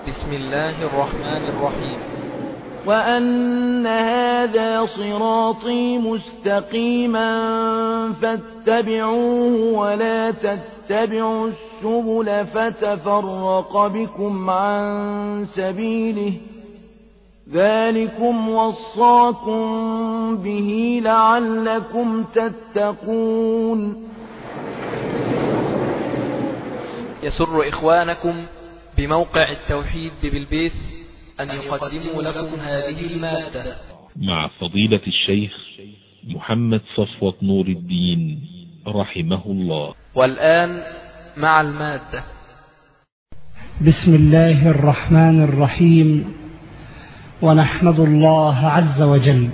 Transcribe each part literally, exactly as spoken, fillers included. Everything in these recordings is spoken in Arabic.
بسم الله الرحمن الرحيم. وأن هذا صراطي مستقيما فاتبعوه ولا تتبعوا السبل فتفرق بكم عن سبيله ذلكم وصاكم به لعلكم تتقون. يسر إخوانكم بموقع التوحيد ببلبيس أن يقدموا لكم هذه المادة مع فضيلة الشيخ محمد صفوة نور الدين رحمه الله. والآن مع المادة. بسم الله الرحمن الرحيم. ونحمد الله عز وجل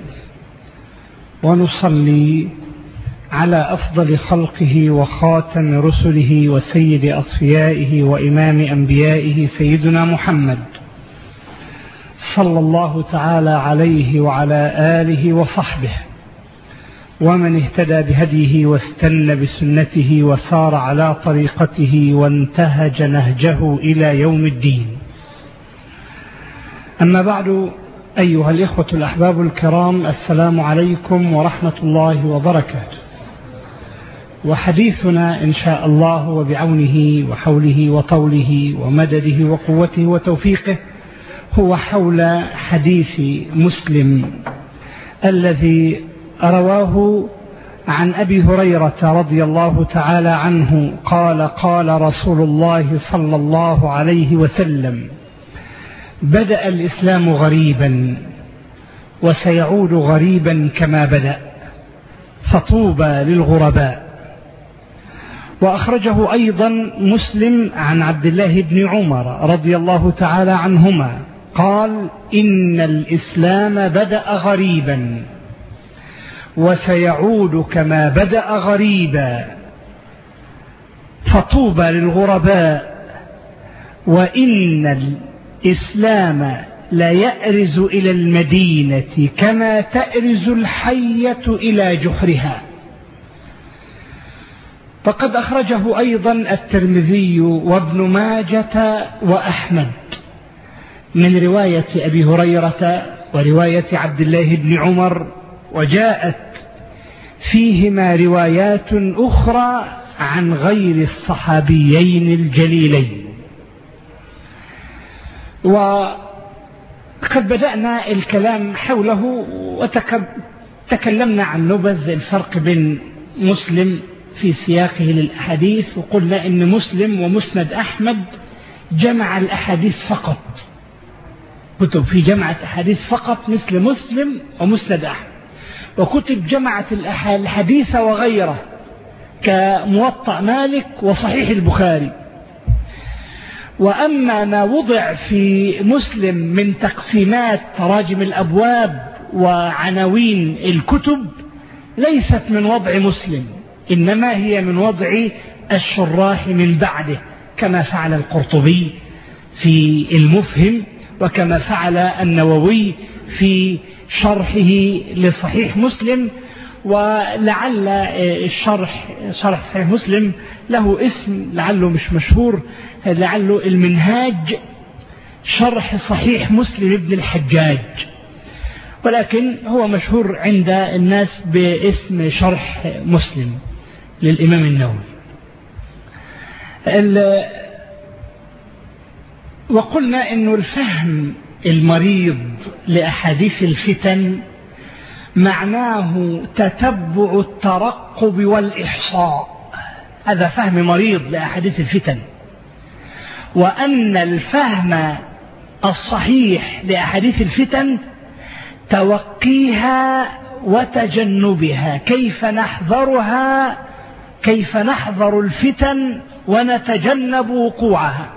ونصلي على أفضل خلقه وخاتم رسله وسيد أصفيائه وإمام أنبيائه سيدنا محمد صلى الله تعالى عليه وعلى آله وصحبه ومن اهتدى بهديه واستنى بسنته وسار على طريقته وانتهج نهجه إلى يوم الدين. أما بعد، أيها الإخوة الأحباب الكرام، السلام عليكم ورحمة الله وبركاته. وحديثنا إن شاء الله وبعونه وحوله وطوله ومدده وقوته وتوفيقه هو حول حديث مسلم الذي رواه عن أبي هريرة رضي الله تعالى عنه قال: قال رسول الله صلى الله عليه وسلم: بدأ الإسلام غريبا وسيعود غريبا كما بدأ، فطوبى للغرباء. وأخرجه أيضا مسلم عن عبد الله بن عمر رضي الله تعالى عنهما قال: إن الإسلام بدأ غريبا وسيعود كما بدأ غريبا، فطوبى للغرباء. وإن الإسلام لا يأرز إلى المدينة كما تأرز الحية إلى جحرها. فقد أخرجه أيضا الترمذي وابن ماجة وأحمد من رواية أبي هريرة ورواية عبد الله بن عمر، وجاءت فيهما روايات أخرى عن غير الصحابيين الجليلين. وقد بدأنا الكلام حوله وتكلمنا عن نبذ الفرق بين مسلم في سياقه للأحاديث، وقلنا إن مسلم ومسند أحمد جمع الأحاديث فقط، كتب في جمعة أحاديث فقط مثل مسلم ومسند أحمد، وكتب جمعة الحديث وغيره كموطأ مالك وصحيح البخاري. وأما ما وضع في مسلم من تقسيمات تراجم الأبواب وعناوين الكتب ليست من وضع مسلم، إنما هي من وضع الشراح من بعده، كما فعل القرطبي في المفهم، وكما فعل النووي في شرحه لصحيح مسلم. ولعل الشرح شرح صحيح مسلم له اسم لعله مش مشهور، لعله المنهاج شرح صحيح مسلم ابن الحجاج، ولكن هو مشهور عند الناس باسم شرح مسلم للإمام النووي. وقلنا إنه الفهم المريض لأحاديث الفتن معناه تتبع الترقب والإحصاء، هذا فهم مريض لأحاديث الفتن. وأن الفهم الصحيح لأحاديث الفتن توقيها وتجنبها، كيف نحذرها، كيف نحذر الفتن ونتجنب وقوعها.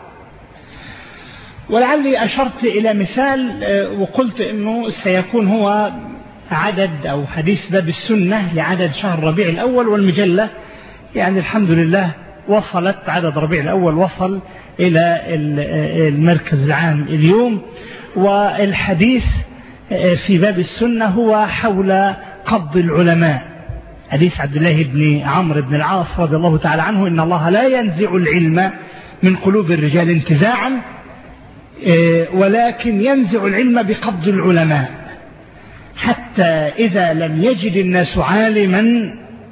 ولعلي أشرت إلى مثال وقلت إنه سيكون هو عدد أو حديث باب السنة لعدد شهر ربيع الأول، والمجلة يعني الحمد لله وصلت، عدد ربيع الأول وصل إلى المركز العام اليوم. والحديث في باب السنة هو حول قبض العلماء، حديث عبد الله بن عمرو بن العاص رضي الله تعالى عنه: إن الله لا ينزع العلم من قلوب الرجال انتزاعا ولكن ينزع العلم بقبض العلماء، حتى إذا لم يجد الناس عالما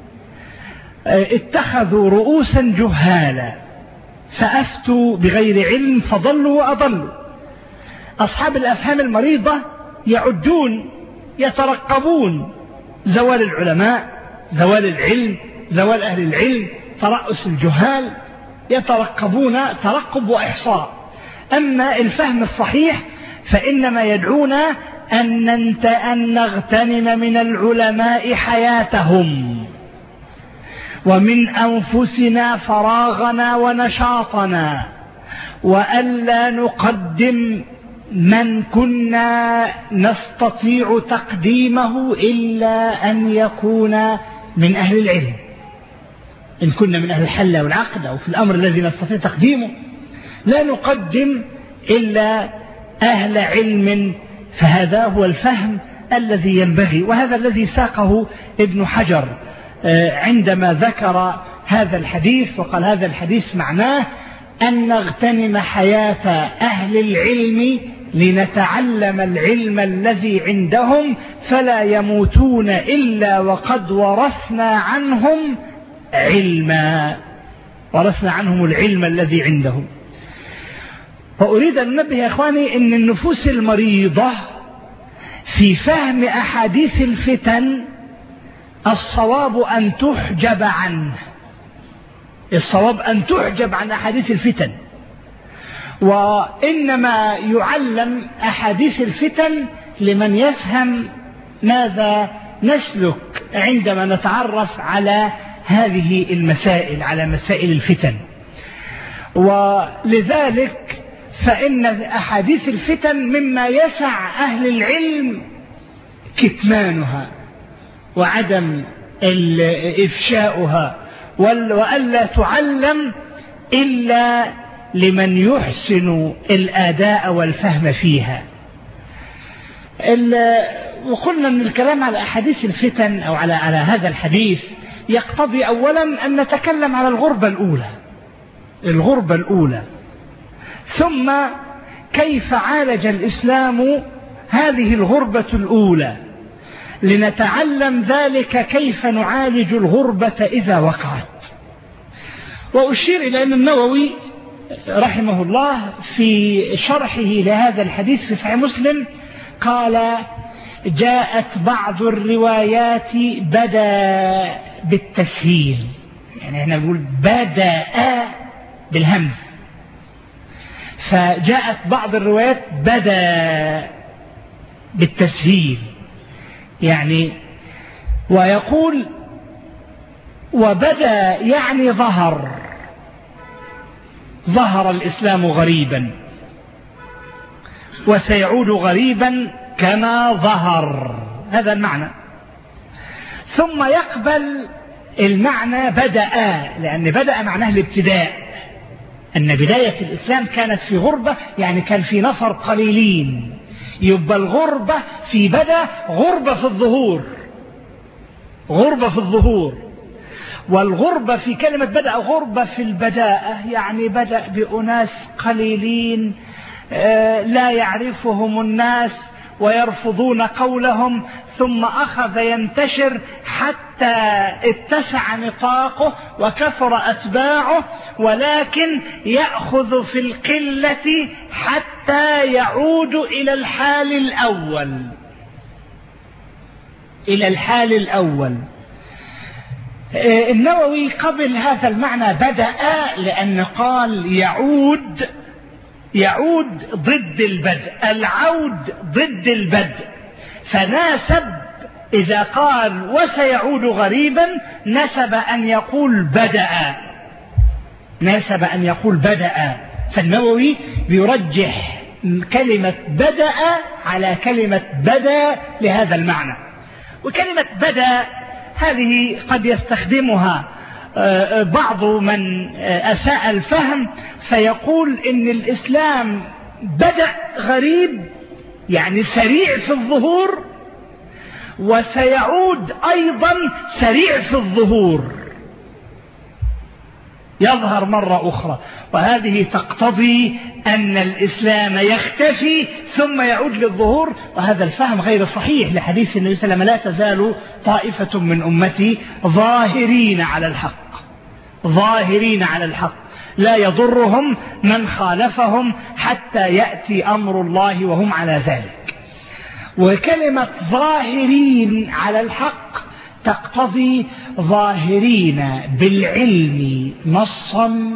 اتخذوا رؤوسا جهالا فأفتوا بغير علم فضلوا وأضلوا. أصحاب الأفهام المريضة يعدون يترقبون زوال العلماء، زوال العلم، زوال أهل العلم، ترأس الجهال، يترقبون ترقب وإحصاء. أما الفهم الصحيح فإنما يدعونا أن نغتنم من العلماء حياتهم ومن أنفسنا فراغنا ونشاطنا، وألا نقدم من كنا نستطيع تقديمه إلا أن يكون من أهل العلم. إن كنا من أهل الحل والعقد أو في الأمر الذي نستطيع تقديمه لا نقدم إلا أهل علم، فهذا هو الفهم الذي ينبغي، وهذا الذي ساقه ابن حجر عندما ذكر هذا الحديث وقال هذا الحديث معناه أن نغتنم حياة أهل العلم لنتعلم العلم الذي عندهم فلا يموتون إلا وقد ورثنا عنهم علما، ورثنا عنهم العلم الذي عندهم. وأريد أن ننبه يا إخواني أن النفوس المريضة في فهم أحاديث الفتن الصواب أن تحجب عنه، الصواب أن تحجب عن أحاديث الفتن، وإنما يعلم أحاديث الفتن لمن يفهم ماذا نسلك عندما نتعرف على هذه المسائل، على مسائل الفتن. ولذلك فإن أحاديث الفتن مما يسع أهل العلم كتمانها وعدم إفشاؤها، وألا تعلم إلا لمن يحسن الأداء والفهم فيها. وقلنا أن الكلام على أحاديث الفتن أو على على هذا الحديث يقتضي أولا أن نتكلم على الغربة الأولى، الغربة الأولى، ثم كيف عالج الإسلام هذه الغربة الأولى، لنتعلم ذلك كيف نعالج الغربة إذا وقعت. وأشير إلى أن النووي رحمه الله في شرحه لهذا الحديث في صحيح مسلم قال: جاءت بعض الروايات بدأ بالتسهيل، يعني احنا نقول بدأ بالهمز، فجاءت بعض الروايات بدأ بالتسهيل يعني، ويقول وبدأ يعني ظهر، ظهر الإسلام غريبا وسيعود غريبا كما ظهر، هذا المعنى. ثم يقبل المعنى بدأ، لأن بدأ معناه الابتداء، أن بداية الإسلام كانت في غربة، يعني كان في نفر قليلين، يبقى الغربة في بدأ غربة في الظهور، غربة في الظهور. والغربة في كلمة بدأ غربة في البداءة، يعني بدأ بأناس قليلين لا يعرفهم الناس ويرفضون قولهم، ثم أخذ ينتشر حتى اتسع نطاقه وكثر أتباعه، ولكن يأخذ في القلة حتى يعود إلى الحال الأول، إلى الحال الأول. النووي قبل هذا المعنى بدأ، لأن قال يعود، يعود ضد البدء، العود ضد البدء، فناسب إذا قال وسيعود غريبا نسب أن يقول بدأ، ناسب أن يقول بدأ. فالنووي بيرجح كلمة بدأ على كلمة بدأ لهذا المعنى. وكلمة بدأ هذه قد يستخدمها بعض من أساء الفهم فيقول إن الإسلام بدأ غريب، يعني سريع في الظهور، وسيعود أيضا سريع في الظهور. يظهر مرة أخرى. وهذه تقتضي أن الإسلام يختفي ثم يعود للظهور، وهذا الفهم غير صحيح لحديث النبي صلى الله عليه وسلم: لا تزال طائفة من أمتي ظاهرين على الحق، ظاهرين على الحق لا يضرهم من خالفهم حتى يأتي أمر الله وهم على ذلك. وكلمة ظاهرين على الحق تقتضي ظاهرين بالعلم نصا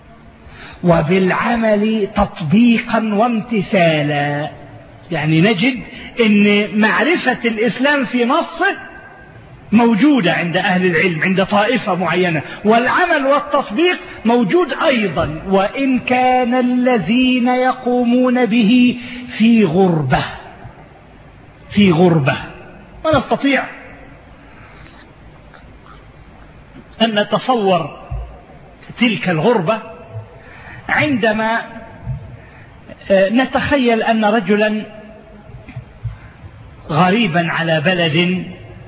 وبالعمل تطبيقا وامتثالا. يعني نجد أن معرفة الإسلام في نصه موجودة عند أهل العلم، عند طائفة معينة، والعمل والتطبيق موجود أيضا، وإن كان الذين يقومون به في غربة في غربة ونستطيع أن نتصور تلك الغربة عندما نتخيل أن رجلا غريبا على بلد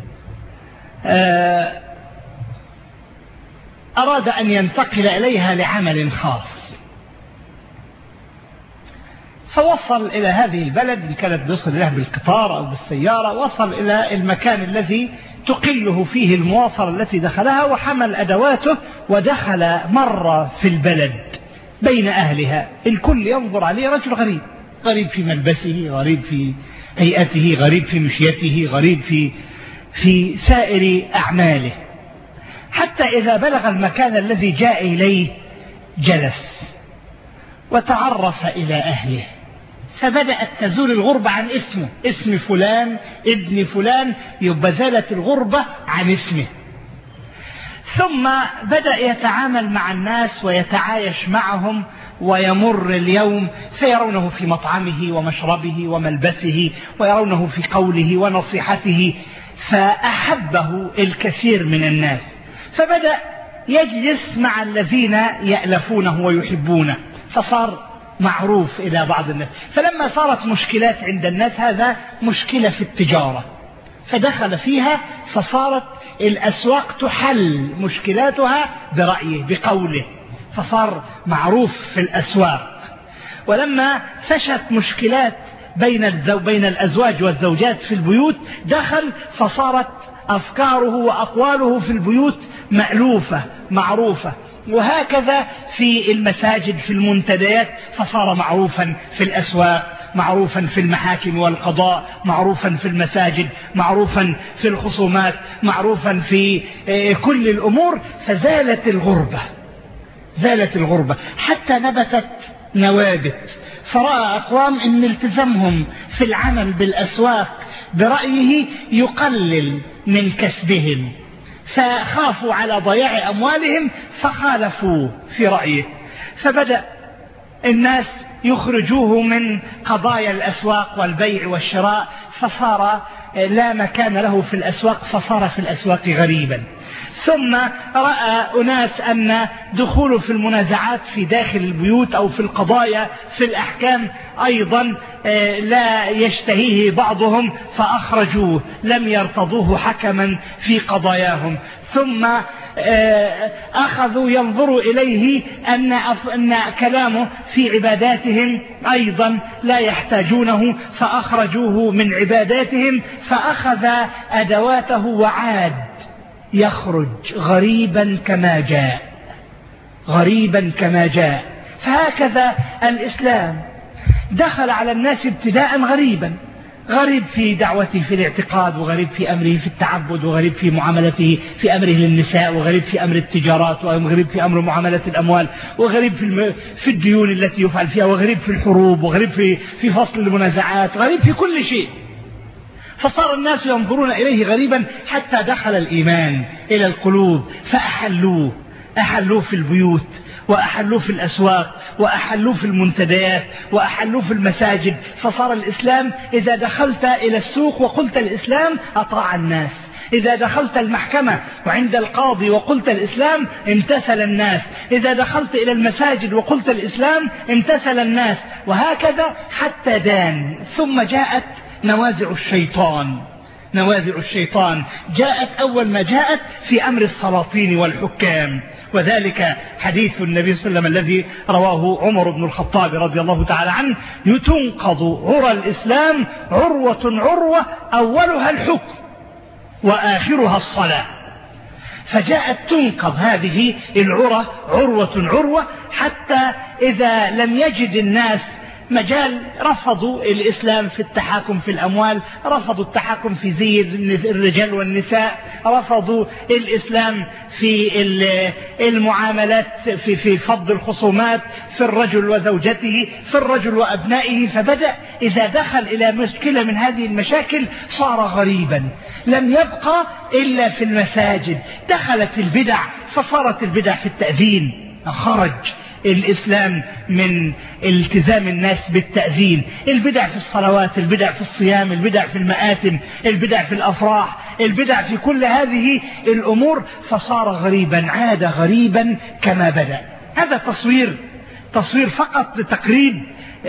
أراد أن ينتقل إليها لعمل خاص، فوصل إلى هذه البلد، إن كانت بيصل له بالقطار أو بالسيارة، وصل إلى المكان الذي تقله فيه المواصلة التي دخلها، وحمل أدواته ودخل مرة في البلد بين أهلها. الكل ينظر عليه رجل غريب، غريب في ملبسه، غريب في هيئته، غريب في مشيته، غريب في في سائر أعماله، حتى إذا بلغ المكان الذي جاء إليه جلس وتعرف إلى أهله، فبدأت تزول الغربة عن اسمه، اسم فلان ابن فلان، يبقى زالت الغربة عن اسمه. ثم بدأ يتعامل مع الناس ويتعايش معهم، ويمر اليوم فيرونه في مطعمه ومشربه وملبسه، ويرونه في قوله ونصيحته، فأحبه الكثير من الناس، فبدأ يجلس مع الذين يألفونه ويحبونه، فصار معروف إلى بعض الناس. فلما صارت مشكلات عند الناس، هذا مشكلة في التجارة، فدخل فيها، فصارت الأسواق تحل مشكلاتها برأيه بقوله، فصار معروف في الأسواق. ولما فشت مشكلات بين الزو بين الأزواج والزوجات في البيوت، دخل فصارت أفكاره وأقواله في البيوت مألوفة معروفة. وهكذا في المساجد في المنتديات، فصار معروفا في الأسواق، معروفا في المحاكم والقضاء، معروفا في المساجد، معروفا في الخصومات، معروفا في كل الأمور. فزالت الغربة زالت الغربة حتى نبتت نوابت. فرأى أقوام أن التزامهم في العمل بالأسواق برأيه يقلل من كسبهم، فخافوا على ضياع أموالهم فخالفوه في رأيه، فبدأ الناس يخرجوه من قضايا الأسواق والبيع والشراء، فصار لا مكان له في الأسواق، فصار في الأسواق غريبا. ثم رأى أناس أن دخوله في المنازعات في داخل البيوت أو في القضايا في الأحكام أيضا لا يشتهيه بعضهم، فأخرجوه، لم يرتضوه حكما في قضاياهم. ثم أخذوا ينظروا إليه أن أن كلامه في عباداتهم أيضا لا يحتاجونه، فأخرجوه من عباداتهم، فأخذ أدواته وعاد يخرج غريبا كما جاء، غريبا كما جاء. فهكذا الإسلام دخل على الناس ابتداء غريبا، غريب في دعوته في الاعتقاد، وغريب في أمره في التعبد، وغريب في معاملته في أمره للنساء، وغريب في أمر التجارات، وغريب في أمر معاملة الأموال، وغريب في الم... في الديون التي يفعل فيها، وغريب في الحروب، وغريب في في فصل المنازعات، غريب في كل شيء. فصار الناس ينظرون إليه غريبا حتى دخل الإيمان إلى القلوب، فأحلوه أحلوه في البيوت، وأحلوه في الأسواق، وأحلوه في المنتديات، وأحلوه في المساجد. فصار الإسلام إذا دخلت إلى السوق وقلت الإسلام أطاع الناس، إذا دخلت المحكمة وعند القاضي وقلت الإسلام امتثل الناس، إذا دخلت إلى المساجد وقلت الإسلام امتثل الناس، وهكذا حتى دان. ثم جاءت نوازع الشيطان، نوازع الشيطان جاءت أول ما جاءت في أمر السلاطين والحكام، وذلك حديث النبي صلى الله عليه وسلم الذي رواه عمر بن الخطاب رضي الله تعالى عنه: تنقض عرى الإسلام عروة عروة، أولها الحكم وآخرها الصلاة. فجاءت تنقض هذه العرى عروة عروة، حتى إذا لم يجد الناس مجال رفضوا الإسلام في التحاكم في الأموال، رفضوا التحاكم في زي الرجال والنساء، رفضوا الإسلام في المعاملات، في في فض الخصومات، في الرجل وزوجته، في الرجل وأبنائه. فبدأ إذا دخل إلى مشكلة من هذه المشاكل صار غريبا، لم يبقى إلا في المساجد. دخلت البدع، فصارت البدع في التأذين، خرج الإسلام من التزام الناس بالتأذين، البدع في الصلوات، البدع في الصيام، البدع في المآتم، البدع في الأفراح، البدع في كل هذه الأمور، فصار غريبا، عاد غريبا كما بدأ. هذا تصوير تصوير فقط لتقريب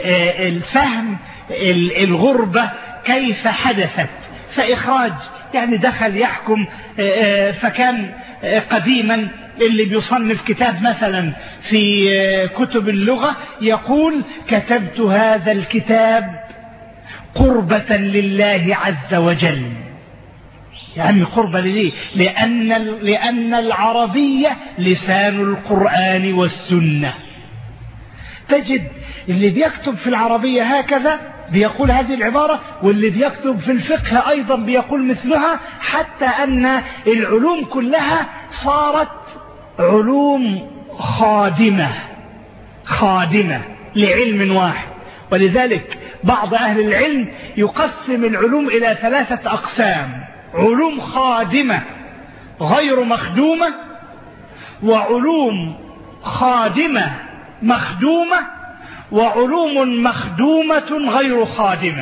الفهم الغربة كيف حدثت. فإخراج يعني دخل يحكم، فكان قديما اللي بيصنف كتاب مثلا في كتب اللغة يقول: كتبت هذا الكتاب قربة لله عز وجل. يعني قربة لله لأن, لأن العربية لسان القرآن والسنة. تجد اللي بيكتب في العربية هكذا بيقول هذه العبارة، واللي بيكتب في الفقه أيضا بيقول مثلها، حتى أن العلوم كلها صارت علوم خادمة خادمة لعلم واحد. ولذلك بعض أهل العلم يقسم العلوم إلى ثلاثة أقسام: علوم خادمة غير مخدومة، وعلوم خادمة مخدومة، وعلوم مخدومة غير خادمة.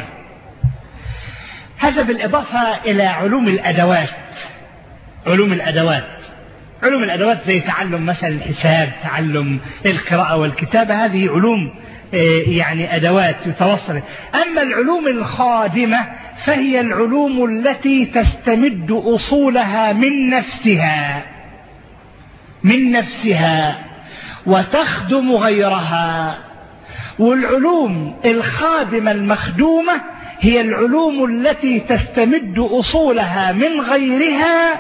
هذا بالإضافة إلى علوم الأدوات. علوم الأدوات علوم الأدوات زي تعلم مثلا الحساب، تعلم القراءة والكتابة، هذه علوم يعني أدوات يتوصل. أما العلوم الخادمة فهي العلوم التي تستمد أصولها من نفسها من نفسها وتخدم غيرها. والعلوم الخادمة المخدومة هي العلوم التي تستمد أصولها من غيرها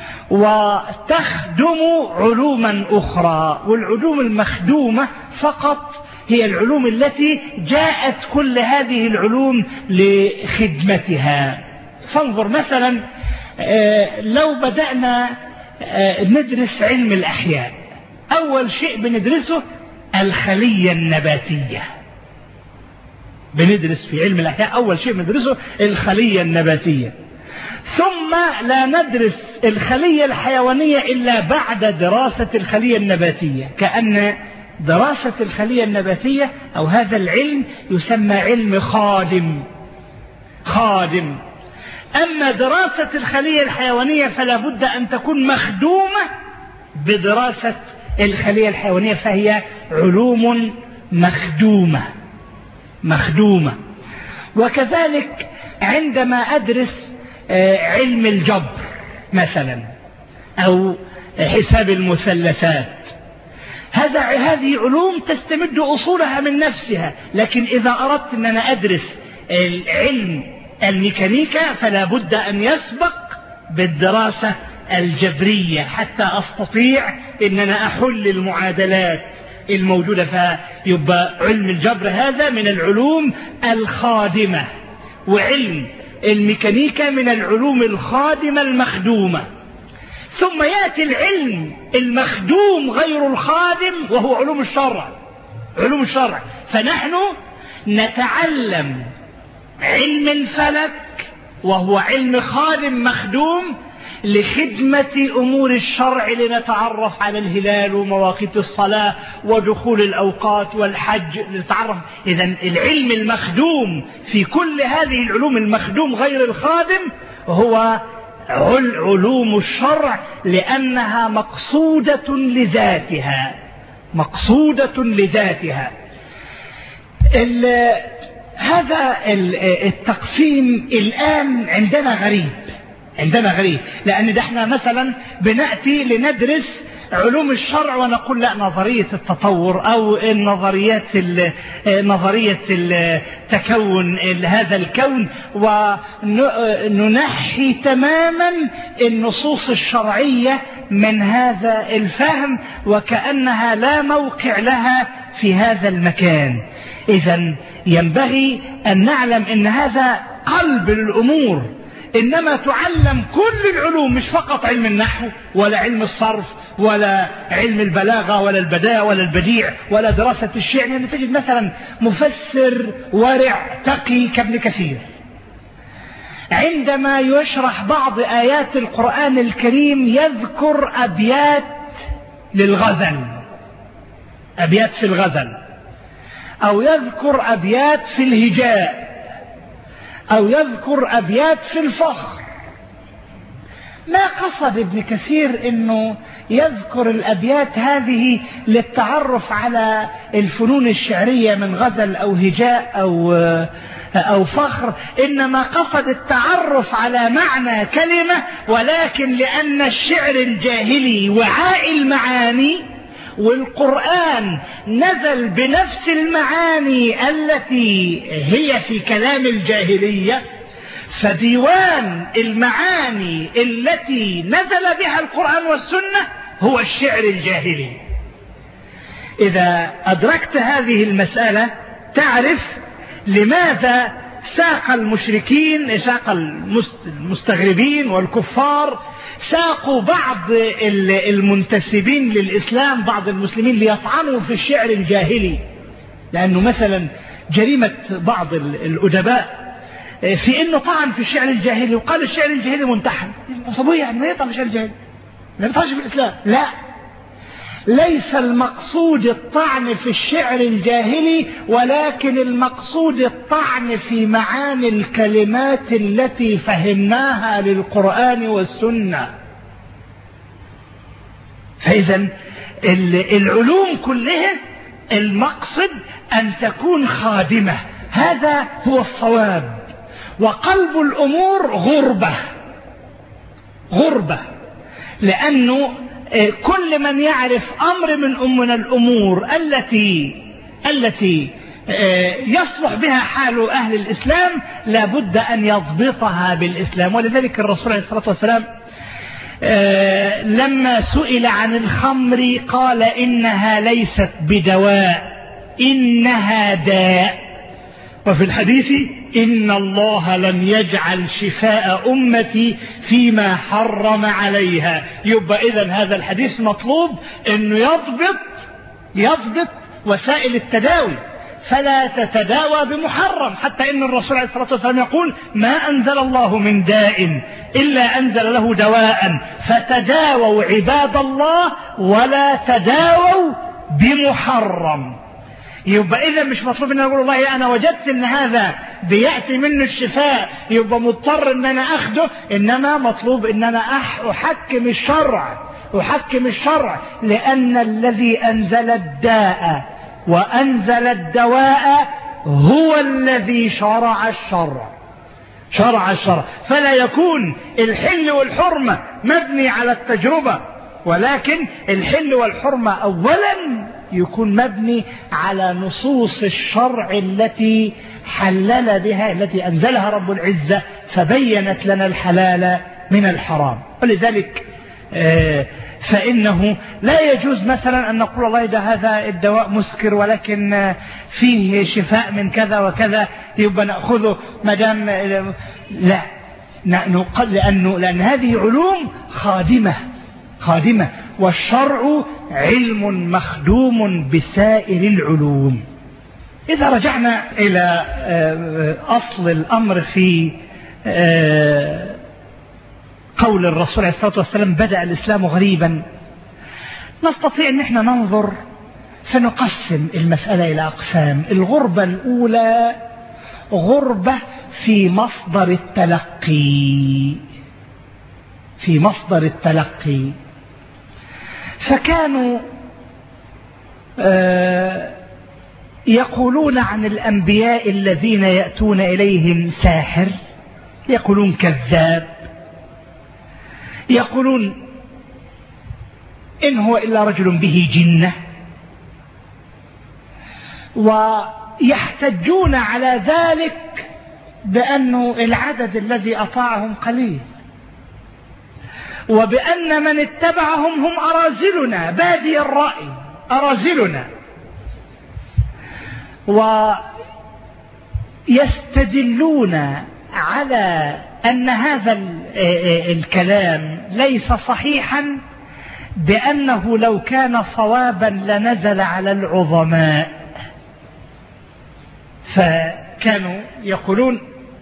وتخدم علوما أخرى. والعلوم المخدومة فقط هي العلوم التي جاءت كل هذه العلوم لخدمتها. فانظر مثلا، لو بدأنا ندرس علم الأحياء، أول شيء بندرسه الخلية النباتية. بندرس في علم الأحياء أول شيء بندرسه الخلية النباتية، ثم لا ندرس الخلية الحيوانية إلا بعد دراسة الخلية النباتية، كأن دراسة الخلية النباتية أو هذا العلم يسمى علم خادم خادم. أما دراسة الخلية الحيوانية فلا بد أن تكون مخدومة بدراسة الخلية الحيوانية، فهي علوم مخدومة مخدومة. وكذلك عندما أدرس علم الجبر مثلا أو حساب المثلثات، هذا هذه علوم تستمد أصولها من نفسها. لكن إذا أردت أن أنا أدرس العلم الميكانيكا فلا بد أن يسبق بالدراسة الجبرية حتى أستطيع أن أنا أحل المعادلات الموجودة. فيبقى علم الجبر هذا من العلوم الخادمة، وعلم الميكانيكا من العلوم الخادمة المخدومة. ثم يأتي العلم المخدوم غير الخادم وهو علوم الشرع. علوم الشرع فنحن نتعلم علم الفلك وهو علم خادم مخدوم لخدمة أمور الشرع، لنتعرف على الهلال ومواقيت الصلاة ودخول الأوقات والحج نتعرف. إذن العلم المخدوم في كل هذه العلوم المخدوم غير الخادم هو علوم الشرع، لأنها مقصودة لذاتها مقصودة لذاتها. هذا التقسيم الآن عندنا غريب، عندنا غريب، لأن ده احنا مثلا بنأتي لندرس علوم الشرع ونقول لا، نظرية التطور أو النظريات نظرية التكون هذا الكون، وننحي تماما النصوص الشرعية من هذا الفهم وكأنها لا موقع لها في هذا المكان. إذن ينبغي أن نعلم أن هذا قلب الأمور، إنما تعلم كل العلوم، مش فقط علم النحو ولا علم الصرف ولا علم البلاغة ولا البداء ولا البديع ولا دراسة الشعر. يعني تجد مثلا مفسر ورع تقي كابن كثير عندما يشرح بعض آيات القرآن الكريم يذكر أبيات للغزل، أبيات في الغزل، أو يذكر أبيات في الهجاء، أو يذكر أبيات في الفخر. ما قصد ابن كثير أنه يذكر الأبيات هذه للتعرف على الفنون الشعرية من غزل أو هجاء أو أو فخر، إنما قصد التعرف على معنى كلمة، ولكن لأن الشعر الجاهلي وعاء المعاني، والقرآن نزل بنفس المعاني التي هي في كلام الجاهلية، فديوان المعاني التي نزل بها القرآن والسنة هو الشعر الجاهلي. إذا أدركت هذه المسألة تعرف لماذا ساق المشركين، ساق المستغربين والكفار، ساقوا بعض المنتسبين للإسلام، بعض المسلمين، ليطعنوا في الشعر الجاهلي. لأنه مثلا جريمة بعض الأدباء في أنه طعن في الشعر الجاهلي وقال الشعر الجاهلي منتحل. طب يعني ما يطعن في الشعر الجاهلي؟ ما يطعنش في الإسلام؟ لا، ليس المقصود الطعن في الشعر الجاهلي، ولكن المقصود الطعن في معاني الكلمات التي فهمناها للقرآن والسنة. فإذا العلوم كلها المقصد أن تكون خادمة، هذا هو الصواب. وقلب الأمور غربة، غربة، لأنه كل من يعرف أمر من أمنا الأمور التي التي يصلح بها حال أهل الإسلام لابد أن يضبطها بالإسلام. ولذلك الرسول عليه الصلاة والسلام لما سئل عن الخمر قال إنها ليست بدواء، إنها داء. وفي الحديث إن الله لم يجعل شفاء أمتي فيما حرم عليها. يبقى إذن هذا الحديث مطلوب أنه يضبط يضبط وسائل التداوي، فلا تتداوى بمحرم. حتى إن الرسول عليه الصلاة والسلام يقول ما أنزل الله من داء إلا أنزل له دواء، فتداووا عباد الله ولا تداووا بمحرم. يبقى إذا مش مطلوب ان اقول والله انا وجدت ان هذا بيأتي منه الشفاء يبقى مضطر ان انا اخده، انما مطلوب ان انا احكم الشرع، احكم الشرع، لان الذي انزل الداء وانزل الدواء هو الذي شرع الشرع، شرع الشرع. فلا يكون الحل والحرمة مبني على التجربة، ولكن الحل والحرمة اولا يكون مبني على نصوص الشرع التي حلل بها، التي أنزلها رب العزة فبينت لنا الحلال من الحرام. ولذلك فإنه لا يجوز مثلا أن نقول الله ده هذا الدواء مسكر ولكن فيه شفاء من كذا وكذا يبقى نأخذه مدام لا، لأنه لأن هذه علوم خادمة خادمة، والشرع علم مخدوم بسائر العلوم. إذا رجعنا إلى أصل الأمر في قول الرسول عليه الصلاة والسلام بدأ الإسلام غريبا، نستطيع أن احنا ننظر فنقسم المسألة إلى أقسام. الغربة الأولى غربة في مصدر التلقي، في مصدر التلقي، فكانوا يقولون عن الأنبياء الذين يأتون إليهم ساحر، يقولون كذاب، يقولون إن هو إلا رجل به جنة، ويحتجون على ذلك بأنه العدد الذي أطاعهم قليل، وبأن من اتبعهم هم أرازلنا بادي الرأي، أرازلنا، ويستدلون على أن هذا الكلام ليس صحيحا بأنه لو كان صوابا لنزل على العظماء. فكانوا يقولون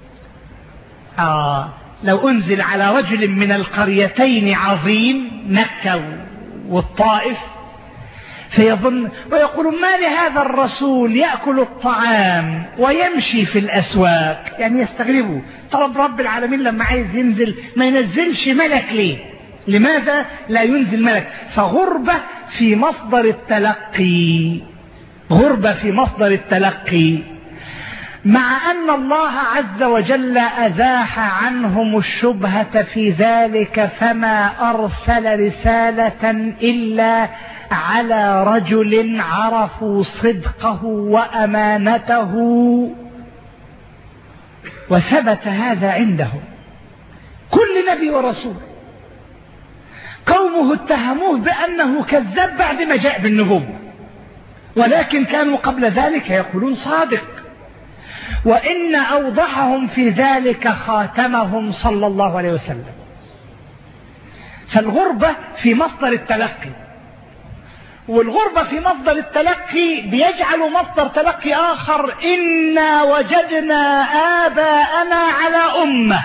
آه لو أنزل على رجل من القريتين عظيم، مكة والطائف، فيظن ويقولون ما لهذا الرسول يأكل الطعام ويمشي في الأسواق، يعني يستغربوا. طب رب العالمين لما عايز ينزل ما ينزلش ملك ليه؟ لماذا لا ينزل ملك؟ فغربة في مصدر التلقي، غربة في مصدر التلقي، مع أن الله عز وجل أزاح عنهم الشبهة في ذلك، فما أرسل رسالة إلا على رجل عرفوا صدقه وأمانته، وثبت هذا عندهم. كل نبي ورسول قومه اتهموه بأنه كذب بعد ما جاء بالنبوة، ولكن كانوا قبل ذلك يقولون صادق، وإن أوضحهم في ذلك خاتمهم صلى الله عليه وسلم. فالغربة في مصدر التلقي، والغربة في مصدر التلقي بيجعل مصدر تلقي آخر إنا وجدنا آباءنا على أمة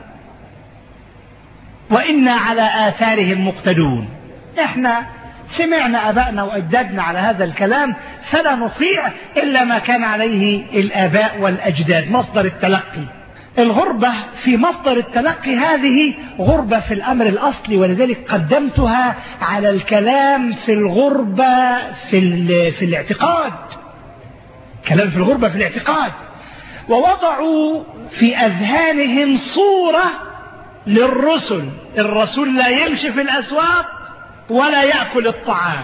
وإنا على آثارهم مقتدون. إحنا سمعنا أبائنا وأجدادنا على هذا الكلام فلا نطيع إلا ما كان عليه الآباء والأجداد. مصدر التلقي. الغربة في مصدر التلقي هذه غربة في الأمر الأصلي، ولذلك قدمتها على الكلام في الغربة في, في الاعتقاد، كلام في الغربة في الاعتقاد. ووضعوا في أذهانهم صورة للرسل، الرسول لا يمشي في الأسواق ولا يأكل الطعام،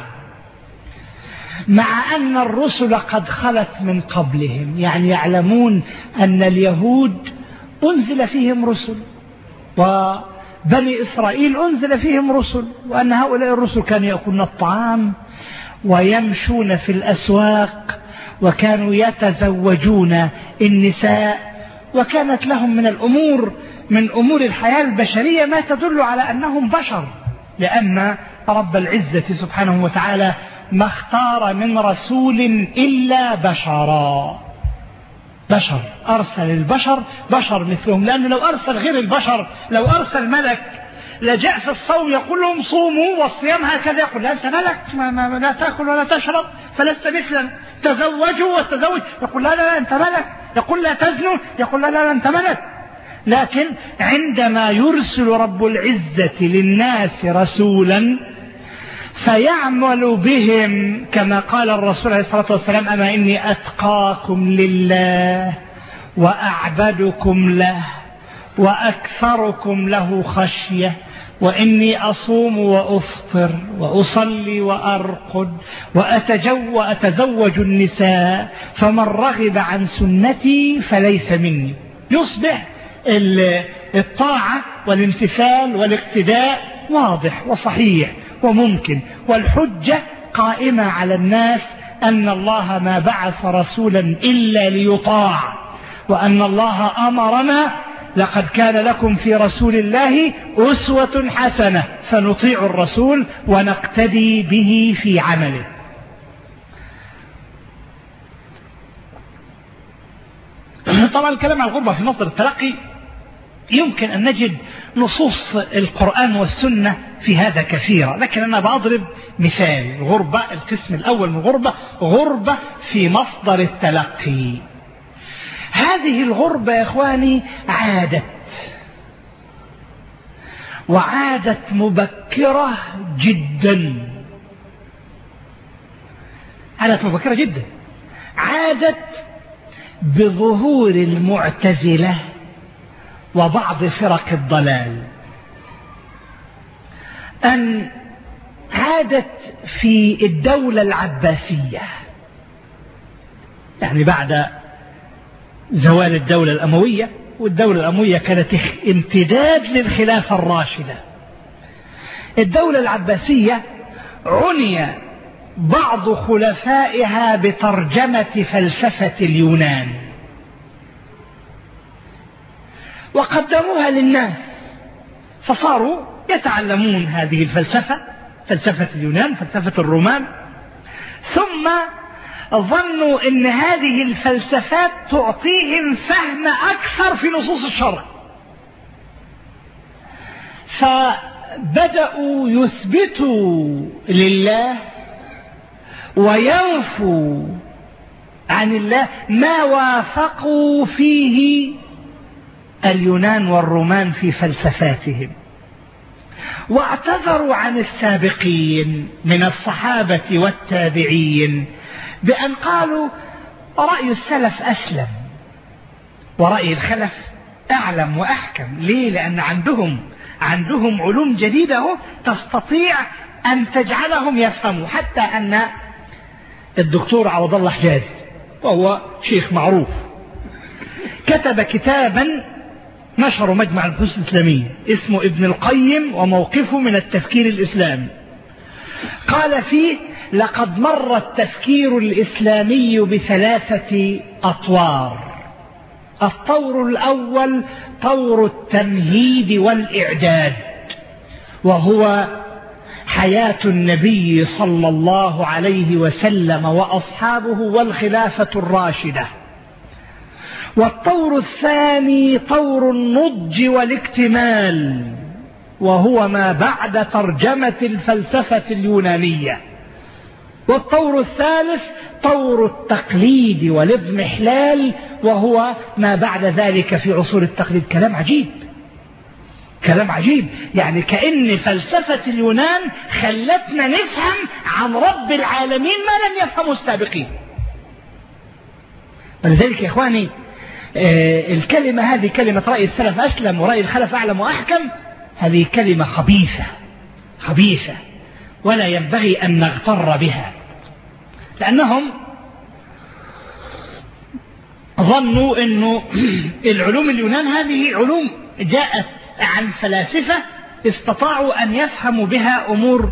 مع أن الرسل قد خلت من قبلهم. يعني يعلمون أن اليهود أنزل فيهم رسل، وبني إسرائيل أنزل فيهم رسل، وأن هؤلاء الرسل كانوا يأكلون الطعام ويمشون في الأسواق وكانوا يتزوجون النساء، وكانت لهم من الأمور من أمور الحياة البشرية ما تدل على أنهم بشر، لأن رب العزة سبحانه وتعالى ما اختار من رسول إلا بشرا، بشر، أرسل البشر بشر مثلهم. لأنه لو أرسل غير البشر، لو أرسل ملك لجاء في الصوم يقول لهم صوموا، والصيام هكذا يقول لا أنت ملك، ما ما لا تأكل ولا تشرب فلست مثلا، تزوجوا والتزوج يقول لا لا, لا أنت ملك، يقول لا تزنوا يقول لا لا, لا أنت ملك. لكن عندما يرسل رب العزة للناس رسولا فيعمل بهم كما قال الرسول عليه الصلاة والسلام أما إني أتقاكم لله وأعبدكم له وأكثركم له خشية، وإني أصوم وأفطر وأصلي وأرقد وأتزوج النساء، فمن رغب عن سنتي فليس مني. يصبح الطاعة والامتثال والاقتداء واضح وصحيح وممكن، والحجة قائمة على الناس أن الله ما بعث رسولا إلا ليطاع، وأن الله أمرنا لقد كان لكم في رسول الله أسوة حسنة، فنطيع الرسول ونقتدي به في عمله. طبعا الكلام عن الغربة في مصدر التلقي يمكن أن نجد نصوص القرآن والسنة في هذا كثيرة، لكن أنا بأضرب مثال. غربة، القسم الأول من الغربة غربة في مصدر التلقي. هذه الغربة يا إخواني عادت، وعادت مبكرة جدا، عادت مبكرة جدا. عادت بظهور المعتزلة وبعض فرق الضلال، أن عادت في الدولة العباسية، يعني بعد زوال الدولة الأموية، والدولة الأموية كانت امتداد للخلافة الراشدة. الدولة العباسية عني بعض خلفائها بترجمة فلسفة اليونان وقدموها للناس، فصاروا يتعلمون هذه الفلسفة، فلسفة اليونان، فلسفة الرومان، ثم ظنوا أن هذه الفلسفات تعطيهم فهم أكثر في نصوص الشرع، فبدأوا يثبتوا لله وينفوا عن الله ما وافقوا فيه اليونان والرومان في فلسفاتهم، واعتذروا عن السابقين من الصحابة والتابعين بأن قالوا رأي السلف أسلم ورأي الخلف أعلم وأحكم. ليه؟ لأن عندهم عندهم علوم جديدة تستطيع أن تجعلهم يفهموا. حتى أن الدكتور عوض الله حجازي، وهو شيخ معروف، كتب كتابا نشر مجمع البحوث الإسلامية اسمه ابن القيم وموقفه من التفكير الإسلامي. قال فيه: لقد مر التفكير الإسلامي بثلاثة أطوار. الطور الأول طور التمهيد والإعداد، وهو حياة النبي صلى الله عليه وسلم وأصحابه والخلافة الراشدة. والطور الثاني طور النضج والاكتمال، وهو ما بعد ترجمة الفلسفة اليونانية. والطور الثالث طور التقليد والاضمحلال، وهو ما بعد ذلك في عصور التقليد. كلام عجيب، كلام عجيب، يعني كأن فلسفة اليونان خلتنا نفهم عن رب العالمين ما لم يفهمه السابقين. ولذلك يا إخواني آه الكلمة هذه، كلمة رأي السلف أسلم ورأي الخلف أعلم وأحكم، هذه كلمة خبيثة خبيثة ولا ينبغي أن نغتر بها، لأنهم ظنوا أنه العلوم اليونان هذه علوم جاءت عن فلاسفة استطاعوا أن يفهموا بها أمور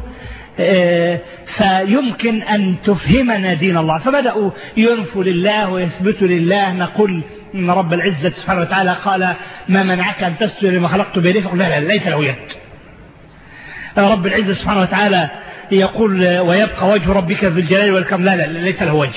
فيمكن أن تفهمنا دين الله، فبدأوا ينفوا لله ويثبتوا لله. نقول إن رب العزة سبحانه وتعالى قال: ما منعك أن تسجد لما خلقت بيدي؟ فقل لا لا ليس له يد. رب العزة سبحانه وتعالى يقول: ويبقى وجه ربك ذو الجلال والإكرام، لا لا ليس له وجه.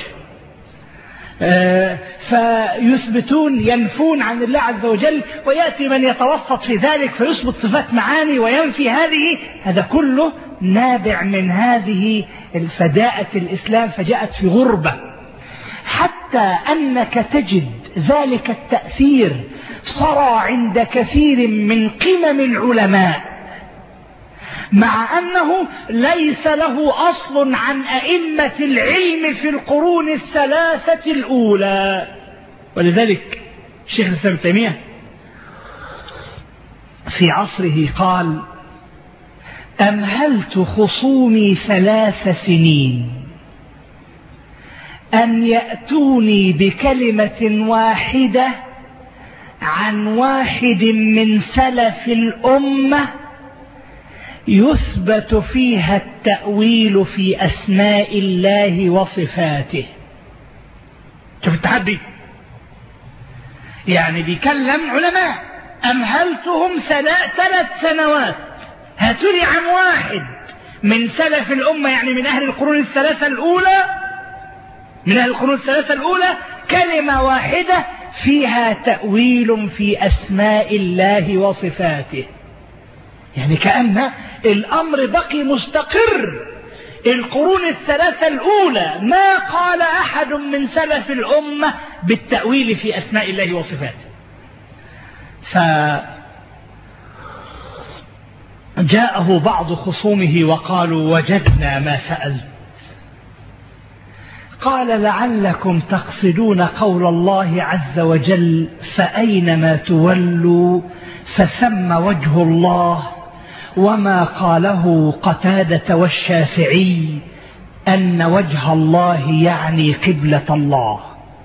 فيثبتون ينفون عن الله عز وجل، ويأتي من يتوسط في ذلك فيثبت صفات معاني وينفي هذه. هذا كله نابع من هذه الفداءة الإسلام، فجاءت في غربة، حتى أنك تجد ذلك التأثير صرى عند كثير من قمم العلماء، مع أنه ليس له أصل عن أئمة العلم في القرون الثلاثة الأولى. ولذلك الشيخ الإسلام ابن تيمية في عصره قال: أمهلت خصومي ثلاث سنين أن يأتوني بكلمة واحدة عن واحد من سلف الأمة يثبت فيها التأويل في أسماء الله وصفاته. شوف التحدي، يعني بيكلم علماء أمهلتهم ثلاث سنوات، هاتولي عن واحد من سلف الأمة، يعني من أهل القرون الثلاثة الأولى، من أهل القرون الثلاثة الأولى كلمة واحدة فيها تأويل في أسماء الله وصفاته. يعني كأن الأمر بقي مستقر. القرون الثلاثة الأولى ما قال أحد من سلف الأمة بالتأويل في أسماء الله وصفاته. فجاءه بعض خصومه وقالوا: وجدنا ما سألت. قال لعلكم تقصدون قول الله عز وجل فأينما تولوا فثم وجه الله، وما قاله قتادة والشافعي أن وجه الله يعني قبلة الله.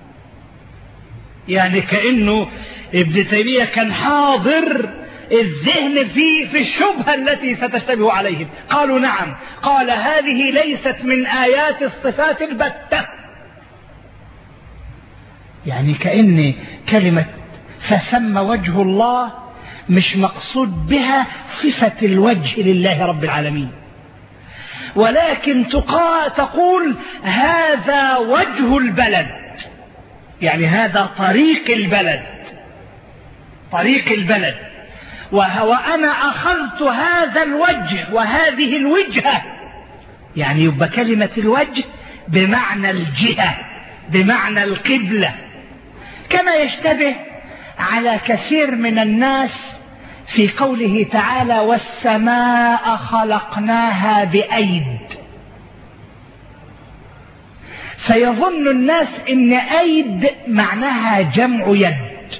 يعني كأنه ابن تيمية كان حاضر الذهن في في الشبهة التي ستشتبه عليهم. قالوا نعم. قال هذه ليست من آيات الصفات البتة. يعني كأن كلمة فثم وجه الله مش مقصود بها صفة الوجه لله رب العالمين، ولكن تقول هذا وجه البلد، يعني هذا طريق البلد، طريق البلد، وأنا أخذت هذا الوجه وهذه الوجهة. يعني يبقى كلمة الوجه بمعنى الجهة، بمعنى القبلة، كما يشتبه على كثير من الناس في قوله تعالى والسماء خلقناها بأيد. فيظن الناس إن أيد معناها جمع يد،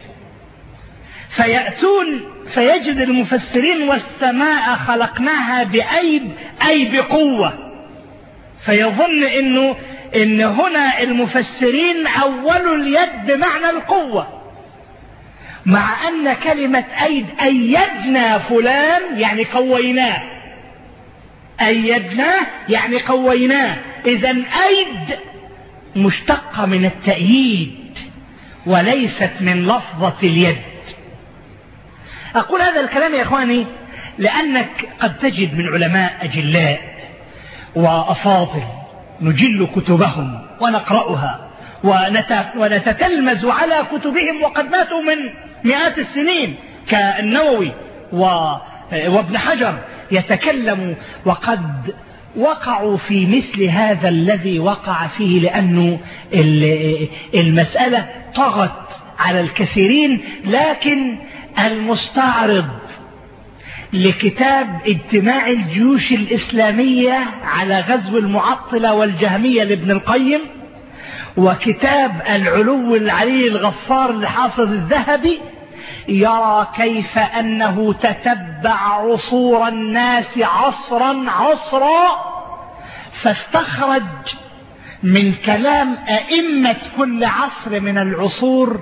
فيأتون فيجد المفسرين والسماء خلقناها بأيد أي بقوة، فيظن إنه إن هنا المفسرين أولوا اليد بمعنى القوة، مع أن كلمة أيد أيدنا فلان يعني قويناه، أيدناه يعني قويناه. إذن أيد مشتقة من التأييد وليست من لفظة اليد. أقول هذا الكلام يا إخواني لأنك قد تجد من علماء أجلاء وأفاضل نجل كتبهم ونقرأها ونتتلمذ على كتبهم وقد ماتوا من مئات السنين كالنووي وابن حجر يتكلم، وقد وقعوا في مثل هذا الذي وقع فيه، لأنه المسألة طغت على الكثيرين. لكن المستعرض لكتاب اجتماع الجيوش الإسلامية على غزو المعطلة والجهمية لابن القيم، وكتاب العلو العلي الغفار لحافظ الذهبي، يرى كيف أنه تتبع عصور الناس عصرا عصرا، فاستخرج من كلام أئمة كل عصر من العصور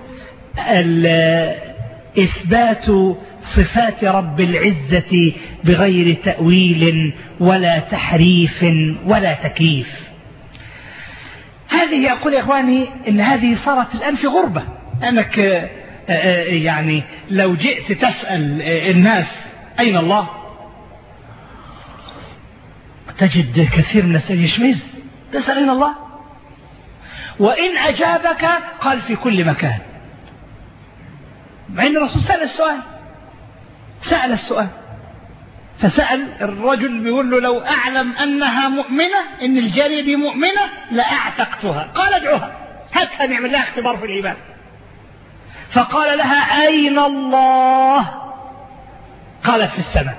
إثبات صفات رب العزة بغير تأويل ولا تحريف ولا تكييف. هذه أقول يا إخواني إن هذه صارت الآن في غربة. أنك يعني لو جئت تسأل الناس أين الله تجد كثير من الناس يشمئز، تسأل أين الله، وإن أجابك قال في كل مكان، مع أن الرسول سأل السؤال سأل السؤال فسأل الرجل بيقول له لو أعلم أنها مؤمنة، إن الجارية دي مؤمنة لأعتقتها، قال ادعوها هاتها نعمل لها اختبار في الإيمان. فقال لها أين الله؟ قالت في السماء.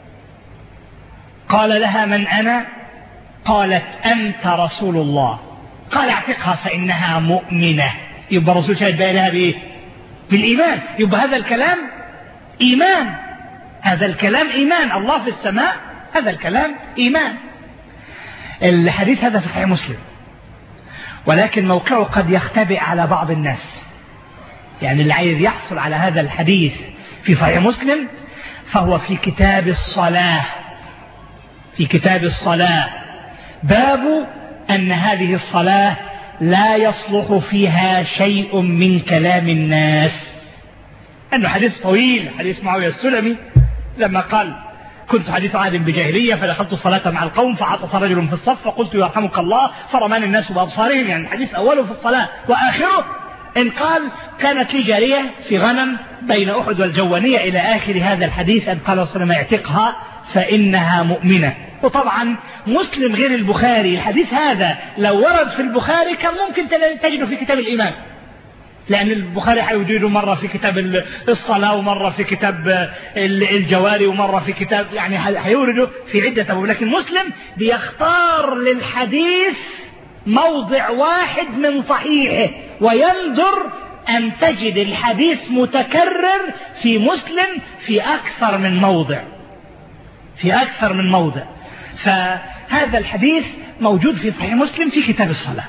قال لها من أنا؟ قالت أنت رسول الله. قال اعتقها فإنها مؤمنة. يبقى الرسول شاهد بقى لها بإيه؟ بالإيمان. يبقى هذا الكلام إيمان، هذا الكلام إيمان. الله في السماء، هذا الكلام إيمان. الحديث هذا في صحيح مسلم، ولكن موقعه قد يختبئ على بعض الناس. يعني اللي عايز يحصل على هذا الحديث في صحيح مسلم فهو في كتاب الصلاة، في كتاب الصلاة باب أن هذه الصلاة لا يصلح فيها شيء من كلام الناس. أنه حديث طويل، حديث معاوية السلمي لما قال كنت حديث عهد بجاهلية فدخلت الصلاة مع القوم فعطس رجل في الصف فقلت يرحمك الله فرماني الناس بأبصارهم. يعني الحديث أوله في الصلاة وآخره إن قال كانت لي جارية في غنم بين أحد والجوانية إلى آخر هذا الحديث، أن قال صلى الله عليه وسلم اعتقها فإنها مؤمنة. وطبعا مسلم غير البخاري، الحديث هذا لو ورد في البخاري كان ممكن تجده في كتاب الإيمان، لأن البخاري حيوجده مرة في كتاب الصلاة ومرة في كتاب الجواري ومرة في كتاب، يعني حيورده في عدة أبواب. لكن مسلم بيختار للحديث موضع واحد من صحيحه، ويندر أن تجد الحديث متكرر في مسلم في أكثر من موضع في أكثر من موضع فهذا الحديث موجود في صحيح مسلم في كتاب الصلاة.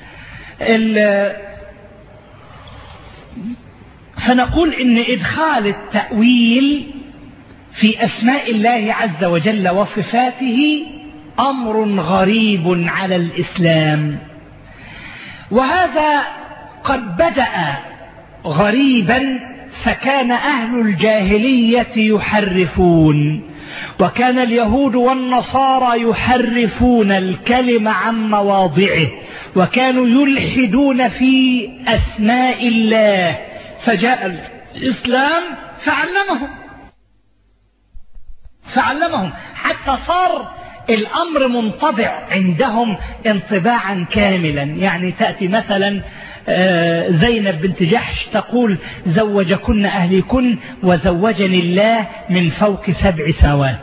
فنقول إن إدخال التأويل في أسماء الله عز وجل وصفاته أمر غريب على الإسلام، وهذا قد بدأ غريبا، فكان أهل الجاهلية يحرفون، وكان اليهود والنصارى يحرفون الكلم عن مواضعه، وكانوا يلحدون في أسماء الله، فجاء الإسلام فعلمهم فعلمهم حتى صار الأمر منطبع عندهم انطباعا كاملا. يعني تأتي مثلا زينب بنت جحش تقول زوجكن أهلكن وزوجني الله من فوق سبع سماوات.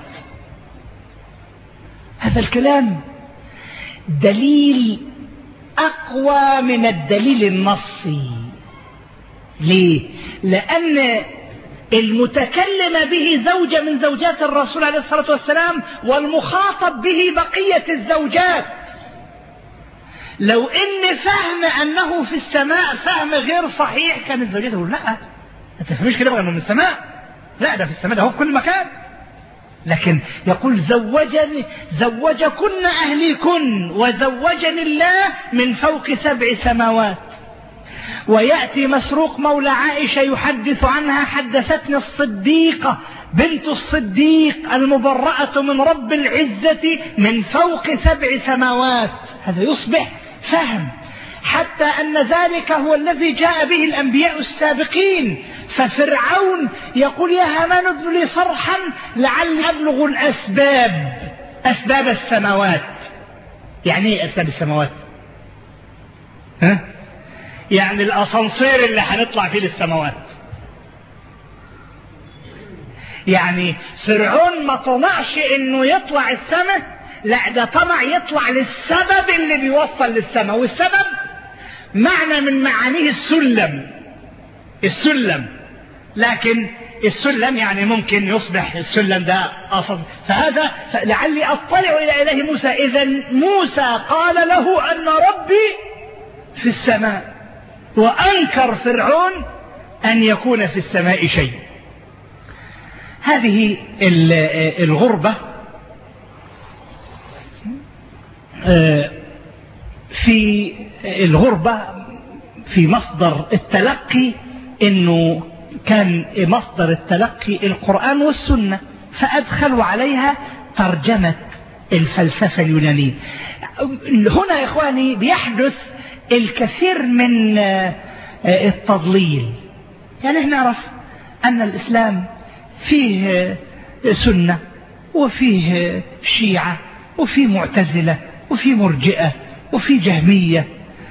هذا الكلام دليل أقوى من الدليل النصي. ليه؟ لأن المتكلم به زوجة من زوجات الرسول عليه الصلاة والسلام، والمخاطب به بقية الزوجات. لو ان فهم انه في السماء فهم غير صحيح، كان الزوجات يقول لا ما تفهمش كده انه من السماء، لا ده في السماء، ده هو في كل مكان. لكن يقول زوجني زوجكن أهليكن وزوجني الله من فوق سبع سماوات. ويأتي مسروق مولى عائشة يحدث عنها: حدثتني الصديقة بنت الصديق المبرأة من رب العزة من فوق سبع سماوات. هذا يصبح فهم، حتى أن ذلك هو الذي جاء به الأنبياء السابقين. ففرعون يقول: يا هامان ابن لي صرحا لعلي أبلغ الأسباب، أسباب السماوات. يعني ايه أسباب السماوات؟ ها؟ يعني الأسانسير اللي هنطلع فيه للسماوات. يعني فرعون ما طمعش انه يطلع السماء، لا ده طمع يطلع للسبب اللي بيوصل للسماء. والسبب معنى من معانيه السلم، السلم. لكن السلم يعني ممكن يصبح السلم ده أصل. فهذا لعلي أطلع إلى إله موسى. إذن موسى قال له أن ربي في السماء، وأنكر فرعون أن يكون في السماء شيء. هذه الغربة في الغربة في مصدر التلقي، إنه كان مصدر التلقي القرآن والسنة، فأدخلوا عليها ترجمة الفلسفة اليونانية. هنا يا إخواني بيحدث الكثير من التضليل. يعني احنا نعرف أن الإسلام فيه سنة وفيه شيعة وفيه معتزلة وفيه مرجئة وفيه جهمية،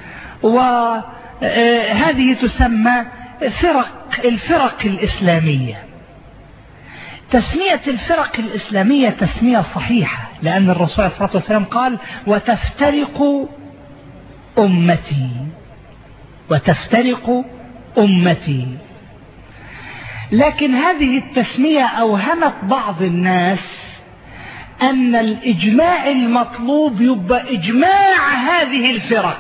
وهذه تسمى فرق الفرق الإسلامية. تسمية الفرق الإسلامية تسمية صحيحة، لأن الرسول عليه الصلاة والسلام قال: وتفترق أمتي وتفترق أمتي. لكن هذه التسمية أوهمت بعض الناس أن الإجماع المطلوب يبقى إجماع هذه الفرق،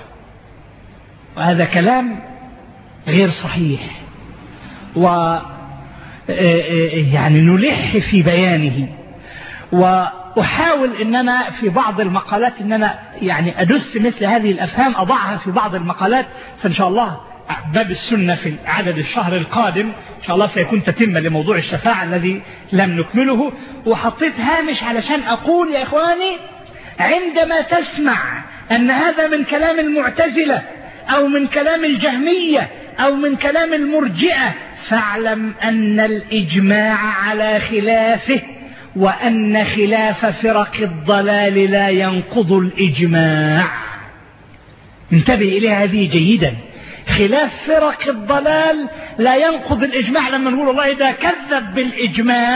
وهذا كلام غير صحيح، و يعني نلح في بيانه. وأحاول أن أنا في بعض المقالات أن أنا يعني أدس مثل هذه الأفهام، أضعها في بعض المقالات. فإن شاء الله باب السنة في عدد الشهر القادم إن شاء الله سيكون تتمة لموضوع الشفاعة الذي لم نكمله. وحطيت هامش علشان أقول يا إخواني: عندما تسمع أن هذا من كلام المعتزلة أو من كلام الجهمية أو من كلام المرجئة، فاعلم أن الإجماع على خلافه، وأن خلاف فرق الضلال لا ينقض الإجماع. انتبه إلى هذه جيدا. خلاف فرق الضلال لا ينقض الإجماع. لما نقول والله ده كذب بالإجماع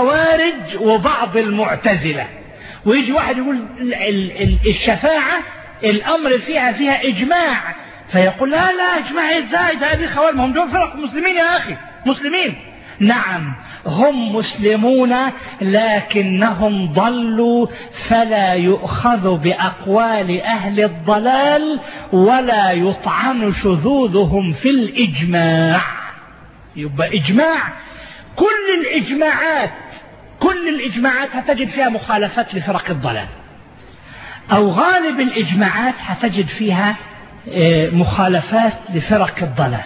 الخوارج وبعض المعتزلة، ويجي واحد يقول الشفاعة الأمر فيها فيها إجماع، فيقول لا لا إجماع إزاي، ده هذه خوارج، هم دول فرق مسلمين يا أخي، مسلمين. نعم هم مسلمون لكنهم ضلوا، فلا يؤخذ بأقوال أهل الضلال ولا يطعن شذوذهم في الإجماع. يبقى إجماع، كل الإجماعات كل الإجماعات هتجد فيها مخالفات لفرق الضلال، أو غالب الإجماعات هتجد فيها مخالفات لفرق الضلال.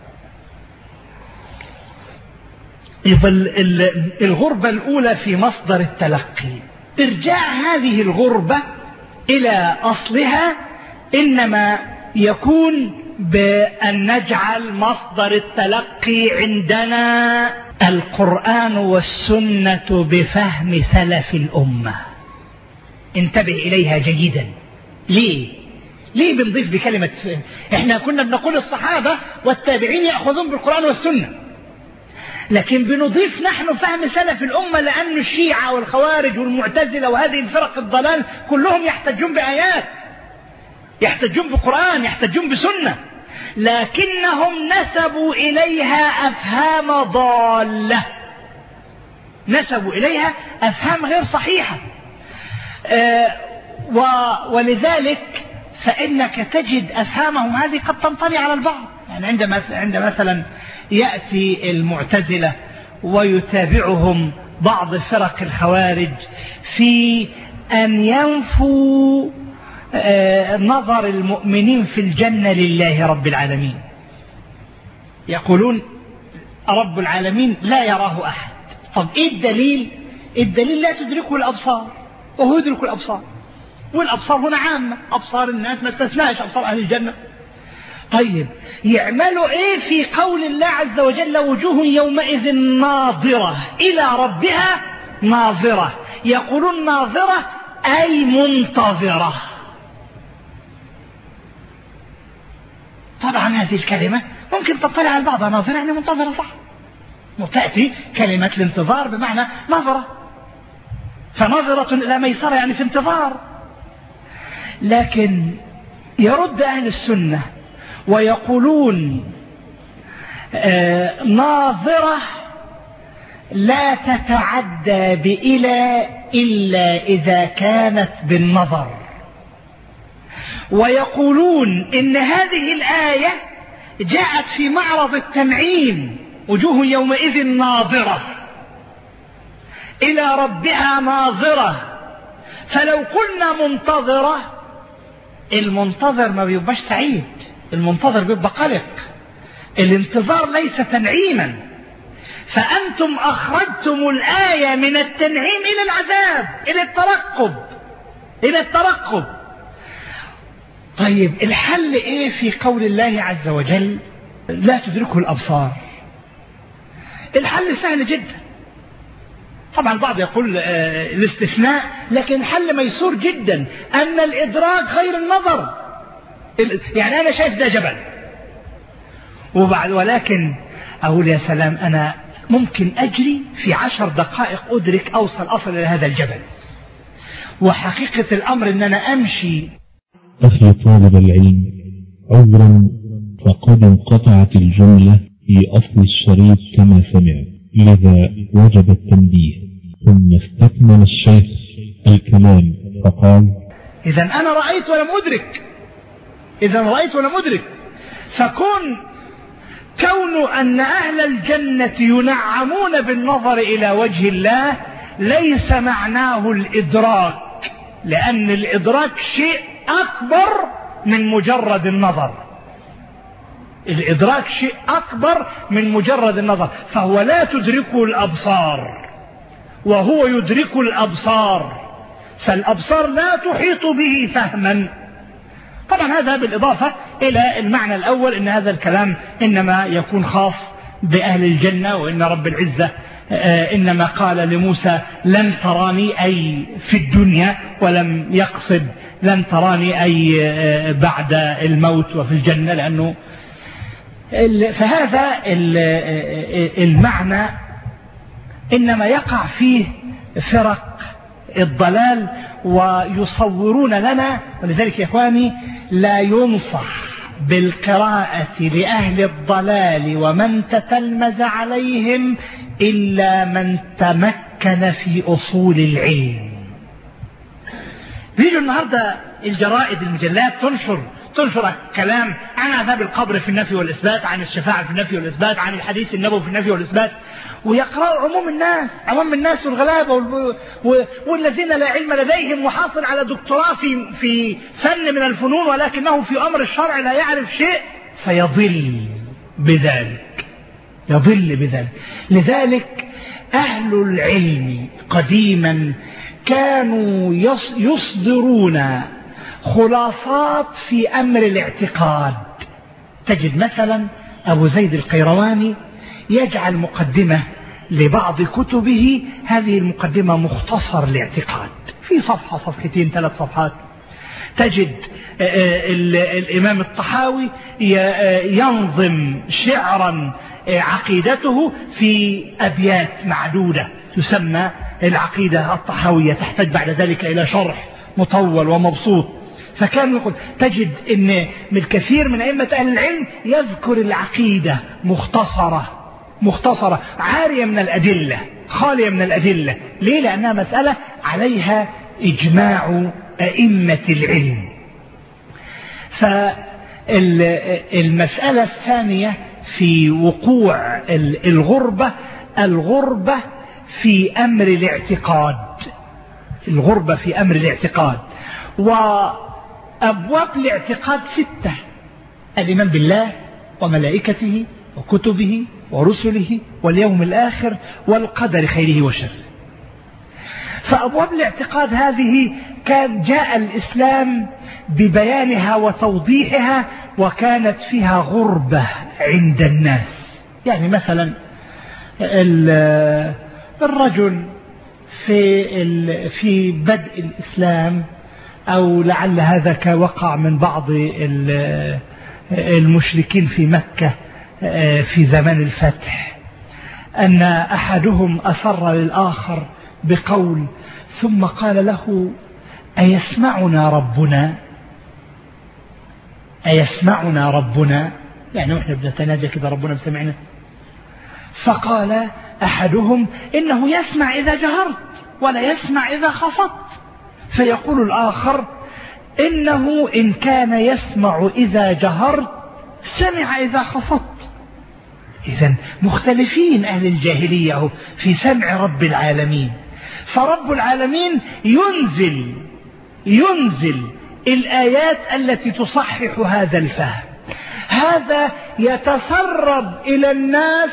يبقى الغربة الأولى في مصدر التلقي، ارجاع هذه الغربة إلى أصلها إنما يكون بأن نجعل مصدر التلقي عندنا القرآن والسنة بفهم سلف الأمة. انتبه إليها جيدا. ليه؟ ليه بنضيف بكلمة؟ احنا كنا بنقول الصحابة والتابعين يأخذون بالقرآن والسنة، لكن بنضيف نحن فهم سلف الأمة، لأن الشيعة والخوارج والمعتزلة وهذه الفرق الضلال كلهم يحتجون بآيات، يحتجون بقرآن، يحتجون بسنة، لكنهم نسبوا إليها أفهام ضالة، نسبوا إليها أفهام غير صحيحة. آه ولذلك فإنك تجد أفهامهم هذه قد تنطلي على البعض. يعني عندما عند مثلا يأتي المعتزلة ويتابعهم بعض فرق الخوارج في أن ينفوا نظر المؤمنين في الجنة لله رب العالمين، يقولون رب العالمين لا يراه أحد. طب إيه الدليل؟ الدليل لا تدركه الأبصار وهو يدرك الأبصار، والأبصار هنا عامة، أبصار الناس ما استثناش أبصار أهل الجنة. طيب يعملوا إيه في قول الله عز وجل وجوه يومئذ ناظرة إلى ربها ناظرة؟ يقولون ناظرة أي منتظرة. طبعا هذه الكلمة ممكن تطلع على بعضها، ناظرة يعني منتظرة، صح، وتأتي كلمة الانتظار بمعنى نظرة، فنظرة إلى ميسرة يعني في انتظار. لكن يرد أهل السنة ويقولون آه ناظرة لا تتعدى بإلى إلا إذا كانت بالنظر، ويقولون إن هذه الآية جاءت في معرض التنعيم، وجوه يومئذ ناظرة إلى ربها ناظرة، فلو قلنا منتظرة، المنتظر ما بيبقاش سعيد، المنتظر بيبقى قلق، الانتظار ليس تنعيما، فأنتم أخرجتم الآية من التنعيم إلى العذاب، إلى الترقب، إلى الترقب. طيب الحل إيه في قول الله عز وجل لا تدركه الأبصار؟ الحل سهل جدا. طبعا البعض يقول آه الاستثناء، لكن الحل ميسور جدا، أن الإدراك غير النظر. يعني أنا شايف ده جبل، وبعد ولكن أقول يا سلام أنا ممكن أجري في عشر دقائق أدرك أوصل أصل إلى هذا الجبل، وحقيقة الأمر أن أنا أمشي. أخي طالب العلم، عذرا فقد انقطعت الجملة في أصل الشريط كما سمع، لذا وجب التنبيه. ثم استكمل الشيخ الكلام فقال: إذا أنا رأيت ولم أدرك، إذا رأيت ولم أدرك، فكون كون أن أهل الجنة ينعمون بالنظر إلى وجه الله ليس معناه الإدراك، لأن الإدراك شيء أكبر من مجرد النظر، الإدراك شيء أكبر من مجرد النظر، فهو لا تدركه الأبصار وهو يدرك الأبصار، فالأبصار لا تحيط به فهما. طبعا هذا بالإضافة إلى المعنى الأول، إن هذا الكلام إنما يكون خاص بأهل الجنة، وإن رب العزة إنما قال لموسى لن تراني أي في الدنيا، ولم يقصد لن تراني أي بعد الموت وفي الجنة، لأنه فهذا المعنى إنما يقع فيه فرق الضلال، ويصورون لنا. ولذلك يا إخواني لا ينصح بالقراءة لأهل الضلال ومن تتلمذ عليهم إلا من تمكن في أصول العلم. بيجوا النهاردة الجرائد المجلات تنشر تنشر كلام عن عذاب القبر في النفي والإثبات، عن الشفاعة في النفي والإثبات، عن الحديث النبوي في النفي والإثبات، ويقرأوا عموم الناس عموم الناس والغلابة والذين لا علم لديهم، وحاصل على دكتوراه في في فن من الفنون ولكنه في أمر الشرع لا يعرف شيء، فيضل بذلك يضل بذلك. لذلك أهل العلم قديما كانوا يصدرون خلاصات في أمر الاعتقاد. تجد مثلا أبو زيد القيرواني يجعل مقدمة لبعض كتبه، هذه المقدمة مختصر الاعتقاد في صفحة صفحتين ثلاث صفحات. تجد الإمام الطحاوي ينظم شعرا عقيدته في أبيات معدودة تسمى العقيدة الطحاوية، تحتاج بعد ذلك إلى شرح مطول ومبسوط. فكان يقول تجد ان من الكثير من أئمة أهل العلم يذكر العقيدة مختصرة مختصرة عارية من الأدلة، خالية من الأدلة. ليه؟ لأنها مسألة عليها إجماع أئمة العلم. فالمسألة الثانية في وقوع الغربة الغربة في أمر الاعتقاد الغربة في أمر الاعتقاد وأبواب الاعتقاد ستة: الإيمان بالله وملائكته وكتبه ورسله واليوم الآخر والقدر خيره وشره. فأبواب الاعتقاد هذه كان جاء الإسلام ببيانها وتوضيحها، وكانت فيها غربة عند الناس. يعني مثلا الرجل في في بدء الإسلام، أو لعل هذا كوقع من بعض المشركين في مكة في زمان الفتح، أن أحدهم أسر للآخر بقول ثم قال له: أيسمعنا ربنا أيسمعنا ربنا يعني نحن بنتناجى كده ربنا بسمعنا. فقال أحدهم: إنه يسمع إذا جهرت ولا يسمع إذا خفضت. فيقول الآخر: إنه إن كان يسمع إذا جهرت سمع إذا خفضت. إذن مختلفين أهل الجاهلية في سمع رب العالمين. فرب العالمين ينزل ينزل الآيات التي تصحح هذا الفهم. هذا يتسرب إلى الناس،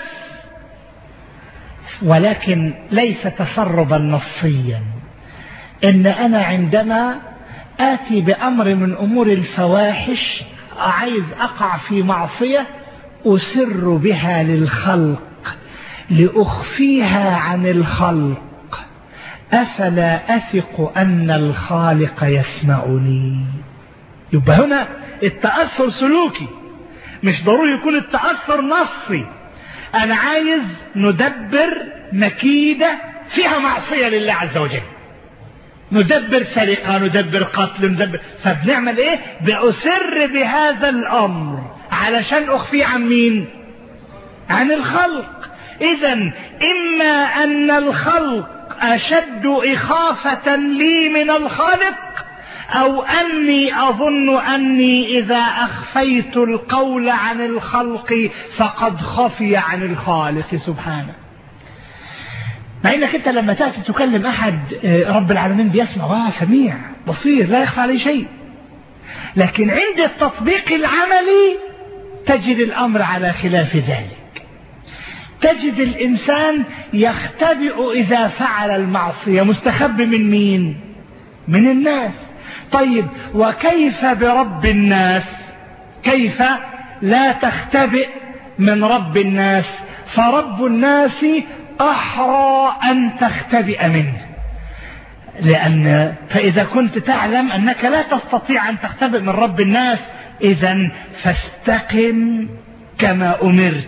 ولكن ليس تسربا نصيا. إن أنا عندما آتي بأمر من أمور الفواحش، عايز أقع في معصية، أسر بها للخلق لأخفيها عن الخلق، أفلا أثق أن الخالق يسمعني. يبقى هنا التأثر سلوكي، مش ضروري يكون التأثر نصي. أنا عايز ندبر مكيدة فيها معصية لله عز وجل، ندبر سرقة، ندبر قتل، ندبر، فبنعمل إيه؟ بأسر بهذا الأمر علشان أخفي عن مين؟ عن الخلق. إذن إما أن الخلق أشد إخافة لي من الخالق، أو أني أظن أني إذا أخفيت القول عن الخلق فقد خفي عن الخالق سبحانه. مع إنك أنت لما تأتي تكلم أحد رب العالمين بيسمع، آه سميع بصير لا يخفى عليه شيء، لكن عند التطبيق العملي تجد الأمر على خلاف ذلك. تجد الإنسان يختبئ إذا فعل المعصية، مستخب من مين؟ من الناس. طيب وكيف برب الناس؟ كيف لا تختبئ من رب الناس؟ فرب الناس أحرى أن تختبئ منه، لأن فإذا كنت تعلم أنك لا تستطيع أن تختبئ من رب الناس، إذن فاستقم كما أمرت،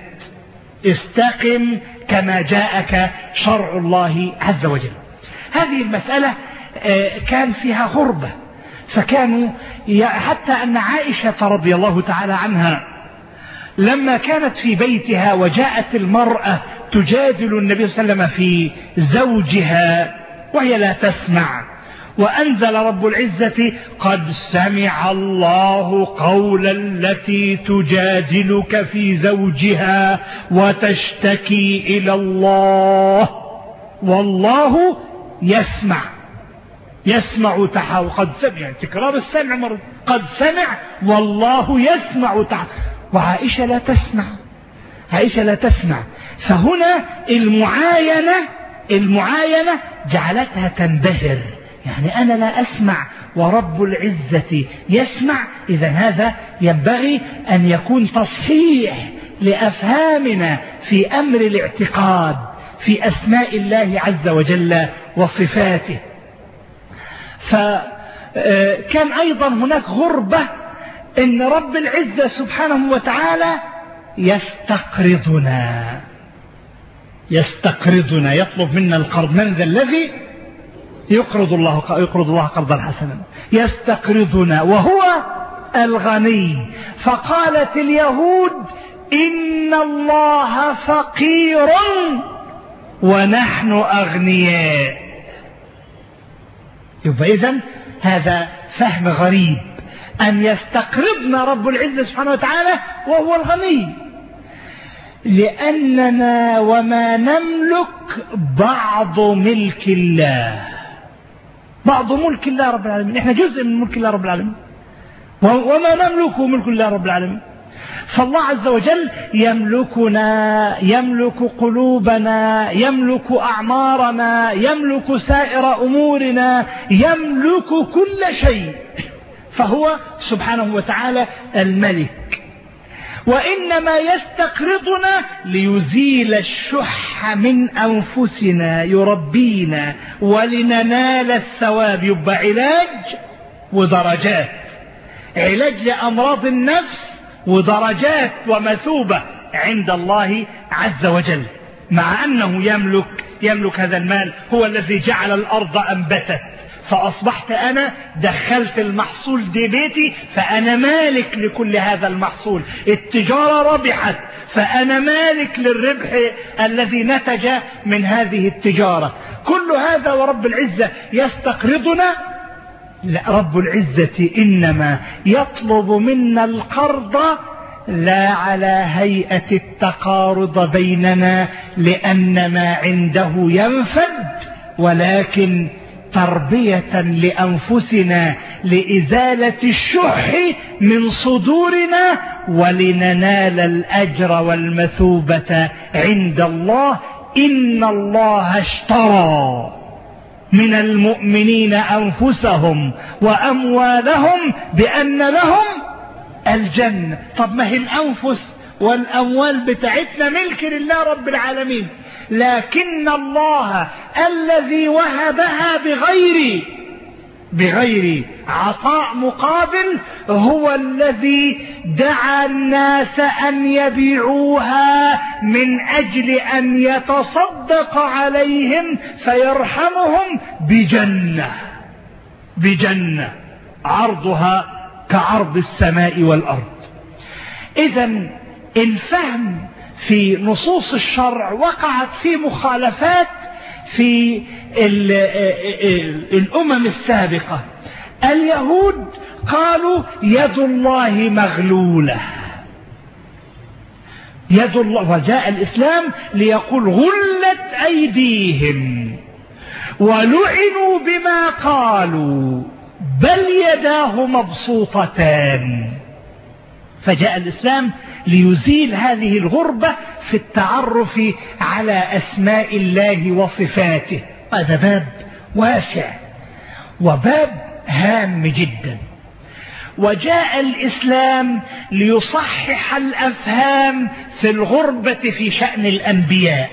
استقم كما جاءك شرع الله عز وجل. هذه المسألة كان فيها غربة، فكانوا حتى أن عائشة رضي الله تعالى عنها لما كانت في بيتها وجاءت المرأة تجادل النبي صلى الله عليه وسلم في زوجها وهي لا تسمع، وأنزل رب العزة قد سمع الله قول التي تجادلك في زوجها وتشتكي إلى الله والله يسمع يسمع تحاور. قد سمع، تكرار السمع مرة، قد سمع والله يسمع تحاور. وعائشة لا تسمع، عائشة لا تسمع. فهنا المعاينة المعاينة جعلتها تنبهر، يعني أنا لا أسمع ورب العزة يسمع، إذا هذا ينبغي أن يكون تصحيح لأفهامنا في أمر الاعتقاد في أسماء الله عز وجل وصفاته. فكان أيضا هناك غربة إن رب العزة سبحانه وتعالى يستقرضنا يستقرضنا يطلب منا القرض. من ذا الذي يقرض الله يقرض الله قرضا حسنا؟ يستقرضنا وهو الغني. فقالت اليهود إن الله فقير ونحن أغنياء. يبقى إذن هذا فهم غريب، أن يستقرضنا رب العزة سبحانه وتعالى وهو الغني، لأننا وما نملك بعض ملك الله، بعض ملك الله رب العالمين، احنا جزء من ملك الله رب العالمين، وما نملكه ملك الله رب العالمين. فالله عز وجل يملكنا، يملك قلوبنا، يملك أعمارنا، يملك سائر أمورنا، يملك كل شيء، فهو سبحانه وتعالى الملك. وإنما يستقرضنا ليزيل الشح من أنفسنا، يربينا ولننال الثواب. يبقى علاج ودرجات، علاج لأمراض النفس ودرجات ومثوبة عند الله عز وجل. مع أنه يملك يملك هذا المال، هو الذي جعل الأرض أنبتت، فأصبحت أنا دخلت المحصول دي بيتي، فأنا مالك لكل هذا المحصول. التجارة ربحت، فأنا مالك للربح الذي نتج من هذه التجارة. كل هذا ورب العزة يستقرضنا. لا، رب العزة إنما يطلب منا القرض لا على هيئة التقارض بيننا لأن ما عنده ينفد، ولكن تربية لأنفسنا لإزالة الشح من صدورنا ولننال الأجر والمثوبة عند الله. إن الله اشترى من المؤمنين أنفسهم وأموالهم بأن لهم الجنة. طب ما هي الأنفس والأموال بتاعتنا ملك لله رب العالمين، لكن الله الذي وهبها بغير بغير عطاء مقابل هو الذي دعا الناس أن يبيعوها من أجل أن يتصدق عليهم فيرحمهم بجنة بجنة عرضها كعرض السماء والأرض. إذن الفهم في نصوص الشرع وقعت في مخالفات في الأمم السابقة. اليهود قالوا يد الله مغلولة، يد الله، وجاء الإسلام ليقول غلت أيديهم ولعنوا بما قالوا بل يداه مبسوطتان. فجاء الإسلام ليزيل هذه الغربة في التعرف على أسماء الله وصفاته. هذا باب واسع وباب هام جدا. وجاء الإسلام ليصحح الأفهام في الغربة في شأن الأنبياء.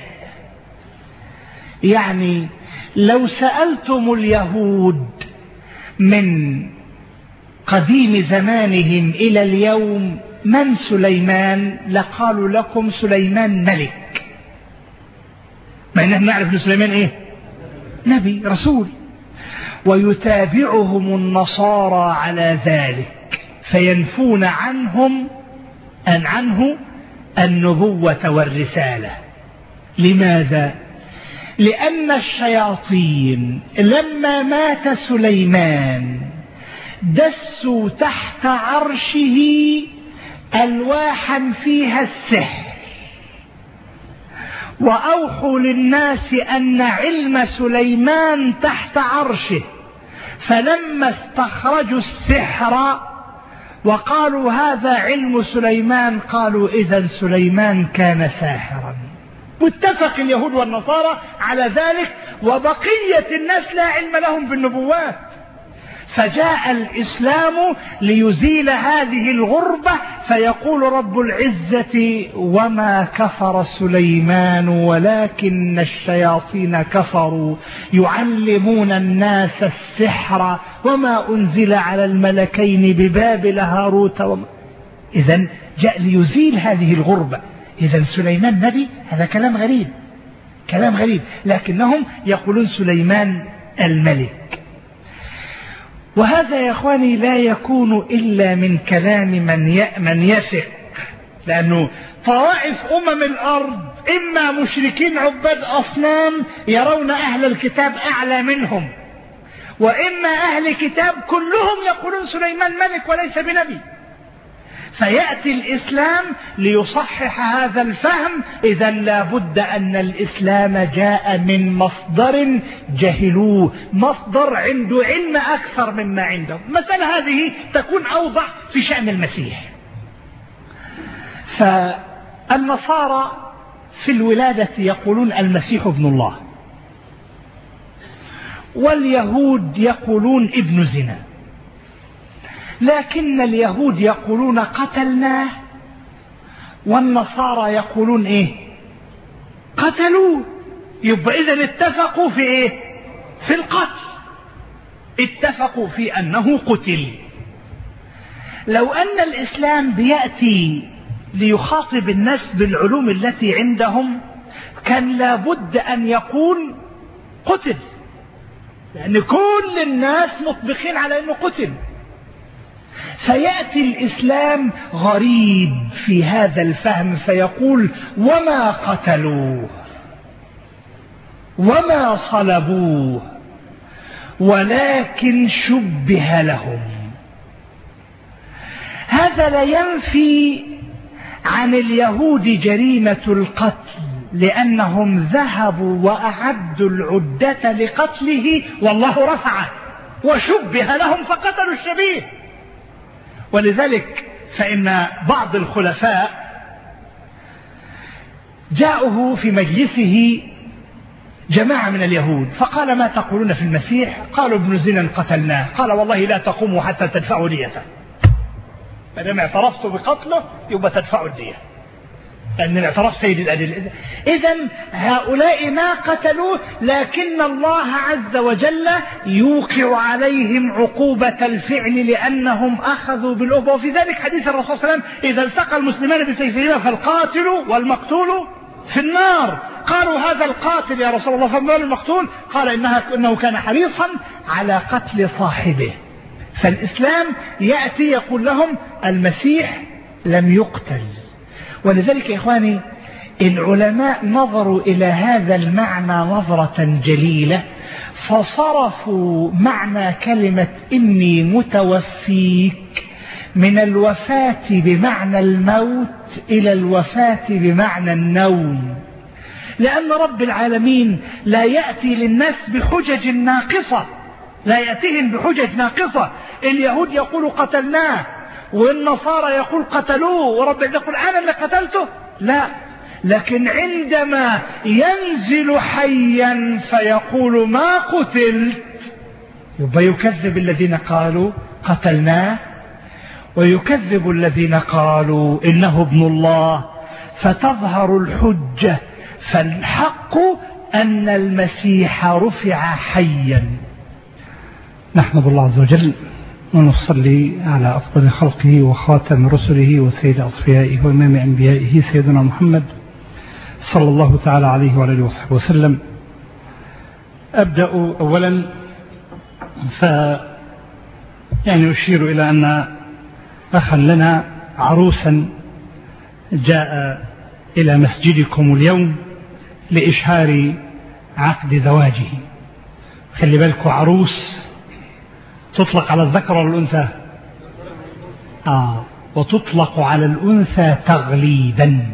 يعني لو سألتم اليهود من قديم زمانهم إلى اليوم من سليمان لقالوا لكم سليمان ملك، مع أننا نعرف أن سليمان إيه؟ نبي رسول. ويتابعهم النصارى على ذلك فينفون عنهم أن عنه النبوة والرسالة. لماذا؟ لأن الشياطين لما مات سليمان دسوا تحت عرشه ألواحا فيها السحر، وأوحوا للناس أن علم سليمان تحت عرشه، فلما استخرجوا السحر وقالوا هذا علم سليمان قالوا إذن سليمان كان ساحرا. واتفق اليهود والنصارى على ذلك، وبقية الناس لا علم لهم بالنبوات. فجاء الإسلام ليزيل هذه الغربة، فيقول رب العزة وما كفر سليمان ولكن الشياطين كفروا يعلمون الناس السحر وما أنزل على الملكين ببابل هاروت وما. إذن جاء ليزيل هذه الغربة. إذن سليمان نبي؟ هذا كلام غريب، كلام غريب، لكنهم يقولون سليمان الملك. وهذا يا أخواني لا يكون إلا من كلام من من يثق، لأنه طوائف أمم الأرض إما مشركين عباد أصنام يرون أهل الكتاب أعلى منهم، وإما أهل كتاب كلهم يقولون سليمان ملك وليس بنبي. فيأتي الإسلام ليصحح هذا الفهم. إذا لا بد أن الإسلام جاء من مصدر جهلوه، مصدر عنده علم أكثر مما عنده. مثلا هذه تكون أوضح في شأن المسيح. فالنصارى في الولادة يقولون المسيح ابن الله، واليهود يقولون ابن زنا، لكن اليهود يقولون قتلناه والنصارى يقولون ايه؟ قتلوه. يبقى إذن اتفقوا في ايه؟ في القتل، اتفقوا في أنه قتل. لو أن الإسلام بيأتي ليخاطب الناس بالعلوم التي عندهم كان لابد أن يقول قتل، لأن كل الناس مطبقين على أنه قتل. فيأتي الإسلام غريب في هذا الفهم فيقول وما قتلوه وما صلبوه ولكن شبه لهم. هذا لا ينفي عن اليهود جريمة القتل، لأنهم ذهبوا وأعدوا العدة لقتله والله رفعه، وشبه لهم فقتلوا الشبيه. ولذلك فإن بعض الخلفاء جاءه في مجلسه جماعة من اليهود فقال ما تقولون في المسيح؟ قالوا ابن زنا قتلناه. قال والله لا تقوموا حتى تدفعوا ديته، فلما اعترفتوا بقتله يبقى تدفعوا الدية، لأن الاعتراف سيد الأدلة. إذن هؤلاء ما قتلوه، لكن الله عز وجل يوقع عليهم عقوبة الفعل لأنهم أخذوا بالأبوة. وفي ذلك حديث الرسول صلى الله عليه وسلم إذا التقى المسلمان بسيفهما فالقاتل والمقتول في النار. قالوا هذا القاتل يا رسول الله فما المقتول؟ قال إنها إنه كان حريصا على قتل صاحبه. فالإسلام يأتي يقول لهم المسيح لم يقتل. ولذلك يا إخواني العلماء نظروا إلى هذا المعنى نظرة جليلة، فصرفوا معنى كلمة إني متوفيك من الوفاة بمعنى الموت إلى الوفاة بمعنى النوم، لأن رب العالمين لا يأتي للناس بحجج ناقصة، لا يأتيهم بحجج ناقصة. اليهود يقول قتلناه والنصارى يقول قتلوه ورب يقول أنا اللي قتلته، لا، لكن عندما ينزل حيا فيقول ما قتلت يبقى يكذب الذين قالوا قتلناه ويكذب الذين قالوا إنه ابن الله، فتظهر الحجة. فالحق أن المسيح رفع حيا. نحمد الله عز وجل ونصلي على أفضل خلقه وخاتم رسله وسيد أصفيائه وإمام أنبيائه سيدنا محمد صلى الله تعالى عليه وعلى آله وصحبه وسلم. أبدأ أولا ف يعني أشير إلى أن أخا لنا عروسا جاء إلى مسجدكم اليوم لإشهار عقد زواجه. خلي بالكم، عروس تطلق على الذكر والأنثى، آه وتطلق على الأنثى تغليبا،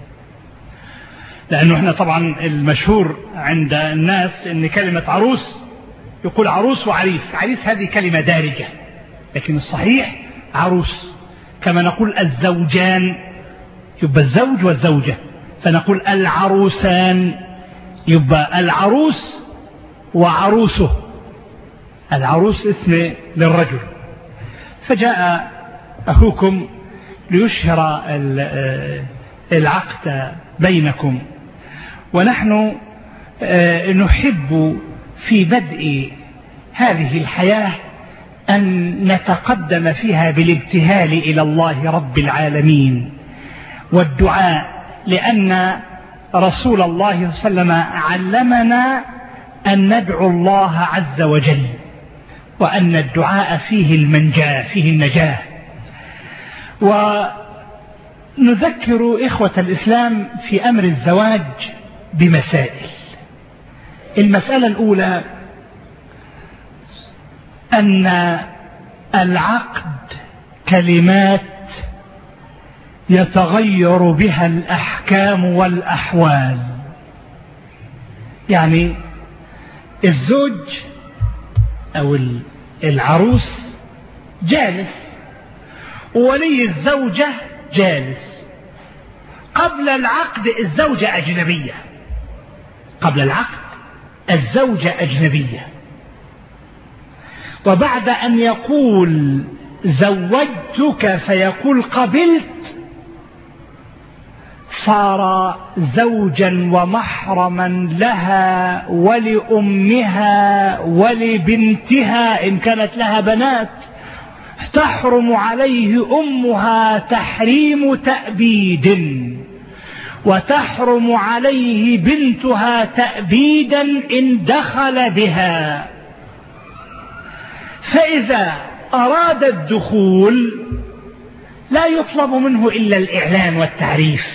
لأنه احنا طبعا المشهور عند الناس ان كلمة عروس يقول عروس وعريس. عريس هذه كلمة دارجة، لكن الصحيح عروس. كما نقول الزوجان يبقى الزوج والزوجة، فنقول العروسان يبقى العروس وعروسه. العروس اسم للرجل. فجاء أخوكم ليشهر العقد بينكم، ونحن نحب في بدء هذه الحياة أن نتقدم فيها بالابتهال إلى الله رب العالمين والدعاء، لأن رسول الله صلى الله عليه وسلم علمنا أن ندعو الله عز وجل، وأن الدعاء فيه المنجاة، فيه النجاة. ونذكر إخوة الإسلام في أمر الزواج بمسائل. المسألة الأولى أن العقد كلمات يتغير بها الأحكام والأحوال. يعني الزوج أو العروس جالس، وولي الزوجة جالس. قبل العقد الزوجة أجنبية، قبل العقد الزوجة أجنبية، وبعد أن يقول زوجتك فيقول قبلت، صار زوجا ومحرما لها ولأمها ولبنتها إن كانت لها بنات. تحرم عليه أمها تحريم تأبيد، وتحرم عليه بنتها تأبيدا إن دخل بها. فإذا أراد الدخول لا يطلب منه إلا الإعلان والتعريف،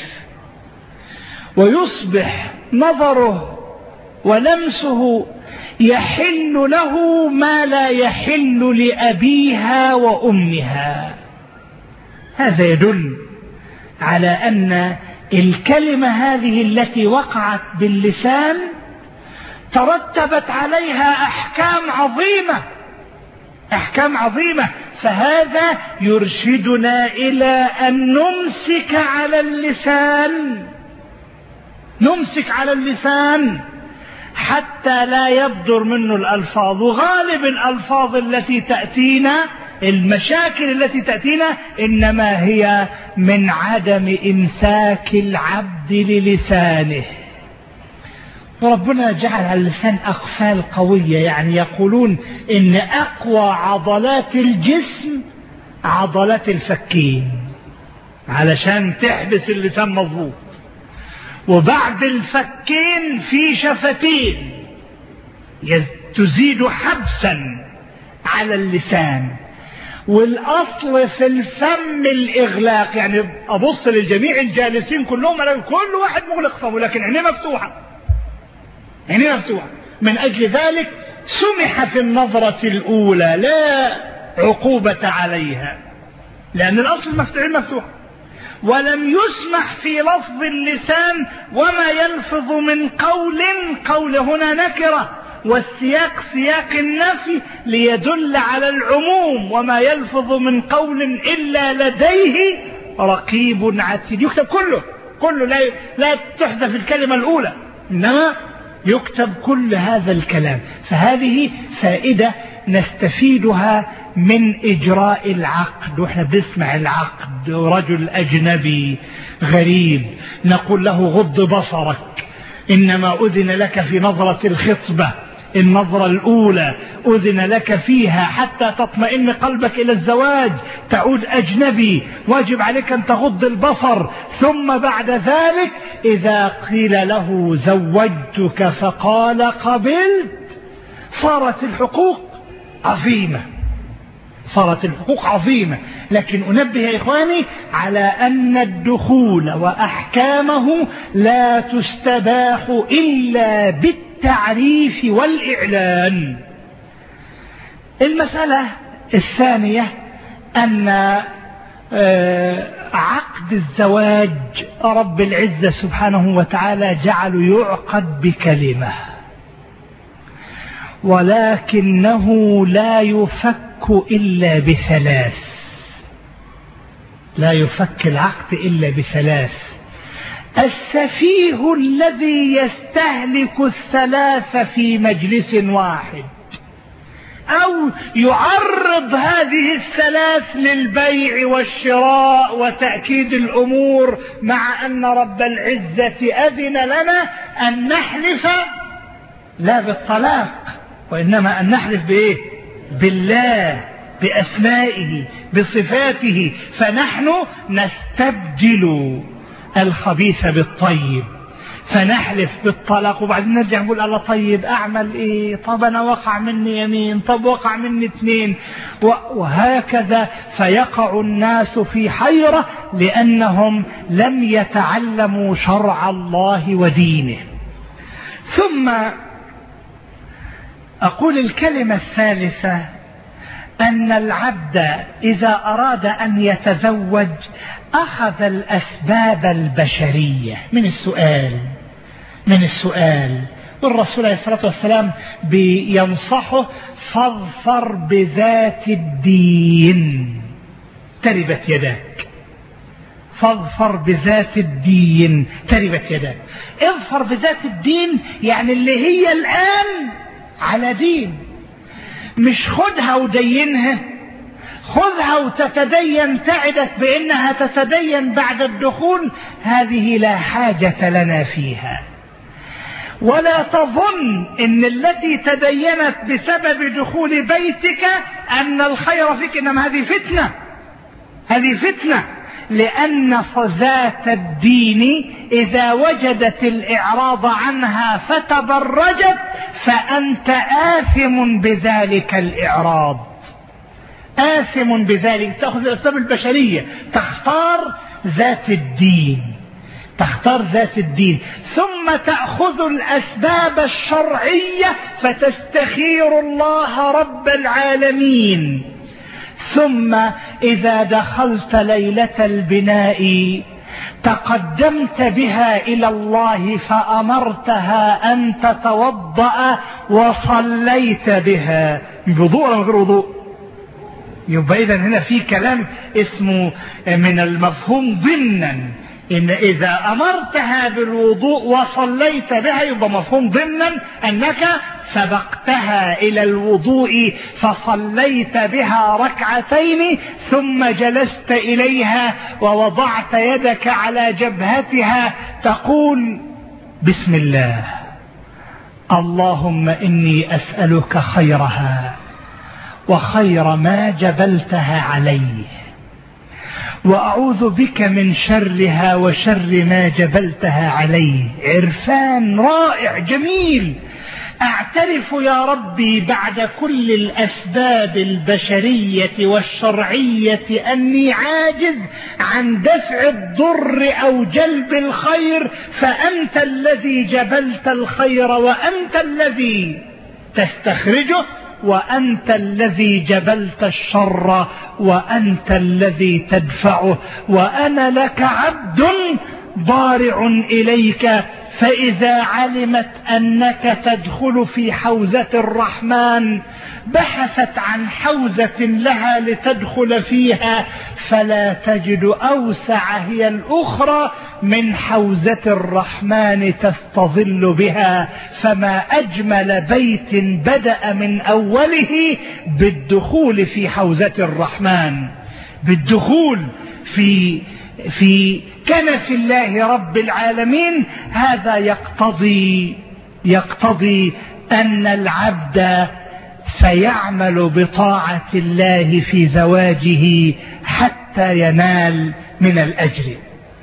ويصبح نظره ولمسه يحل له ما لا يحل لأبيها وأمها. هذا يدل على أن الكلمة هذه التي وقعت باللسان ترتبت عليها أحكام عظيمة، أحكام عظيمة. فهذا يرشدنا إلى أن نمسك على اللسان، نمسك على اللسان حتى لا يبدر منه الألفاظ. وغالب الألفاظ التي تأتينا، المشاكل التي تأتينا، إنما هي من عدم إمساك العبد للسانه. وربنا جعل على اللسان أقفال قوية، يعني يقولون إن أقوى عضلات الجسم عضلات الفكين علشان تحبس اللسان مظبوط، وبعد الفكين في شفتين تزيد حبسا على اللسان. والأصل في الفم الإغلاق، يعني أبص للجميع الجالسين كلهم، كل واحد مغلق فمه لكن عينيه مفتوحة، عينيه مفتوحة. من أجل ذلك سمح في النظرة الأولى لا عقوبة عليها، لأن الأصل المفتوحين مفتوح. ولم يسمح في لفظ اللسان وما يلفظ من قول، قول هنا نكرة، والسياق سياق النفي ليدل على العموم. وما يلفظ من قول إلا لديه رقيب عتيد. يكتب كله كله، لا لا تحذف الكلمة الأولى، إنما يكتب كل هذا الكلام. فهذه فائدة نستفيدها من إجراء العقد. وإحنا بنسمع العقد، رجل أجنبي غريب نقول له غض بصرك، إنما أذن لك في نظرة الخطبة، النظرة الأولى أذن لك فيها حتى تطمئن قلبك إلى الزواج. تعود أجنبي واجب عليك أن تغض البصر. ثم بعد ذلك إذا قيل له زوجتك فقال قبلت، صارت الحقوق عظيمة، صارت الحقوق عظيمة. لكن أنبه يا إخواني على أن الدخول وأحكامه لا تستباح إلا بالتعريف والإعلان. المسألة الثانية أن عقد الزواج رب العزة سبحانه وتعالى جعل يعقد بكلمة، ولكنه لا يفك إلا بثلاث، لا يفك العقد إلا بثلاث. السفيه الذي يستهلك الثلاث في مجلس واحد، أو يعرض هذه الثلاث للبيع والشراء وتأكيد الأمور، مع أن رب العزة أذن لنا أن نحلف لا بالطلاق، وإنما أن نحلف بإيه؟ بالله، بأسمائه، بصفاته. فنحن نستبدل الخبيث بالطيب، فنحلف بالطلاق وبعدين نرجع نقول الله طيب أعمل إيه؟ طب أنا وقع مني يمين، طب وقع مني اثنين، وهكذا. فيقع الناس في حيرة لأنهم لم يتعلموا شرع الله ودينه. ثم أقول الكلمة الثالثة، أن العبد إذا أراد أن يتزوج أخذ الأسباب البشرية من السؤال من السؤال والرسول عليه الصلاة والسلام بينصحه: فاظفر بذات الدين تربت يداك، فاظفر بذات الدين تربت يداك. اظفر بذات الدين يعني اللي هي الآن على دين، مش خدها ودينها، خذها وتتدين تعدك بأنها تتدين بعد الدخول، هذه لا حاجة لنا فيها. ولا تظن ان التي تدينت بسبب دخول بيتك ان الخير فيك، انما هذه فتنة، هذه فتنة. لأن ذات الدين إذا وجدت الإعراض عنها فتبرجت فأنت آثم بذلك الإعراض، آثم بذلك. تأخذ الأسباب البشرية، تختار ذات الدين، تختار ذات الدين، ثم تأخذ الأسباب الشرعية فتستخير الله رب العالمين. ثم إذا دخلت ليلة البناء تقدمت بها إلى الله فأمرتها أن تتوضأ وصليت بها بوضوء ولا غير وضوء. يبقى إذن هنا في كلام اسمه من المفهوم ضمنا، إن إذا أمرتها بالوضوء وصليت بها يبقى مفهوم ضمنا أنك سبقتها إلى الوضوء فصليت بها ركعتين، ثم جلست إليها ووضعت يدك على جبهتها تقول: بسم الله، اللهم إني أسألك خيرها وخير ما جبلتها عليه، وأعوذ بك من شرها وشر ما جبلتها عليه. عرفان رائع جميل. أعترف يا ربي بعد كل الأسباب البشرية والشرعية أني عاجز عن دفع الضر أو جلب الخير، فأنت الذي جبلت الخير وأنت الذي تستخرجه، وأنت الذي جبلت الشر وأنت الذي تدفعه، وأنا لك عبد ضارع إليك. فإذا علمت أنك تدخل في حوزة الرحمن بحثت عن حوزة لها لتدخل فيها، فلا تجد أوسع هي الأخرى من حوزة الرحمن تستظل بها. فما أجمل بيت بدأ من أوله بالدخول في حوزة الرحمن، بالدخول في في كنف الله رب العالمين. هذا يقتضي يقتضي أن العبد سيعمل بطاعة الله في زواجه حتى ينال من الأجر.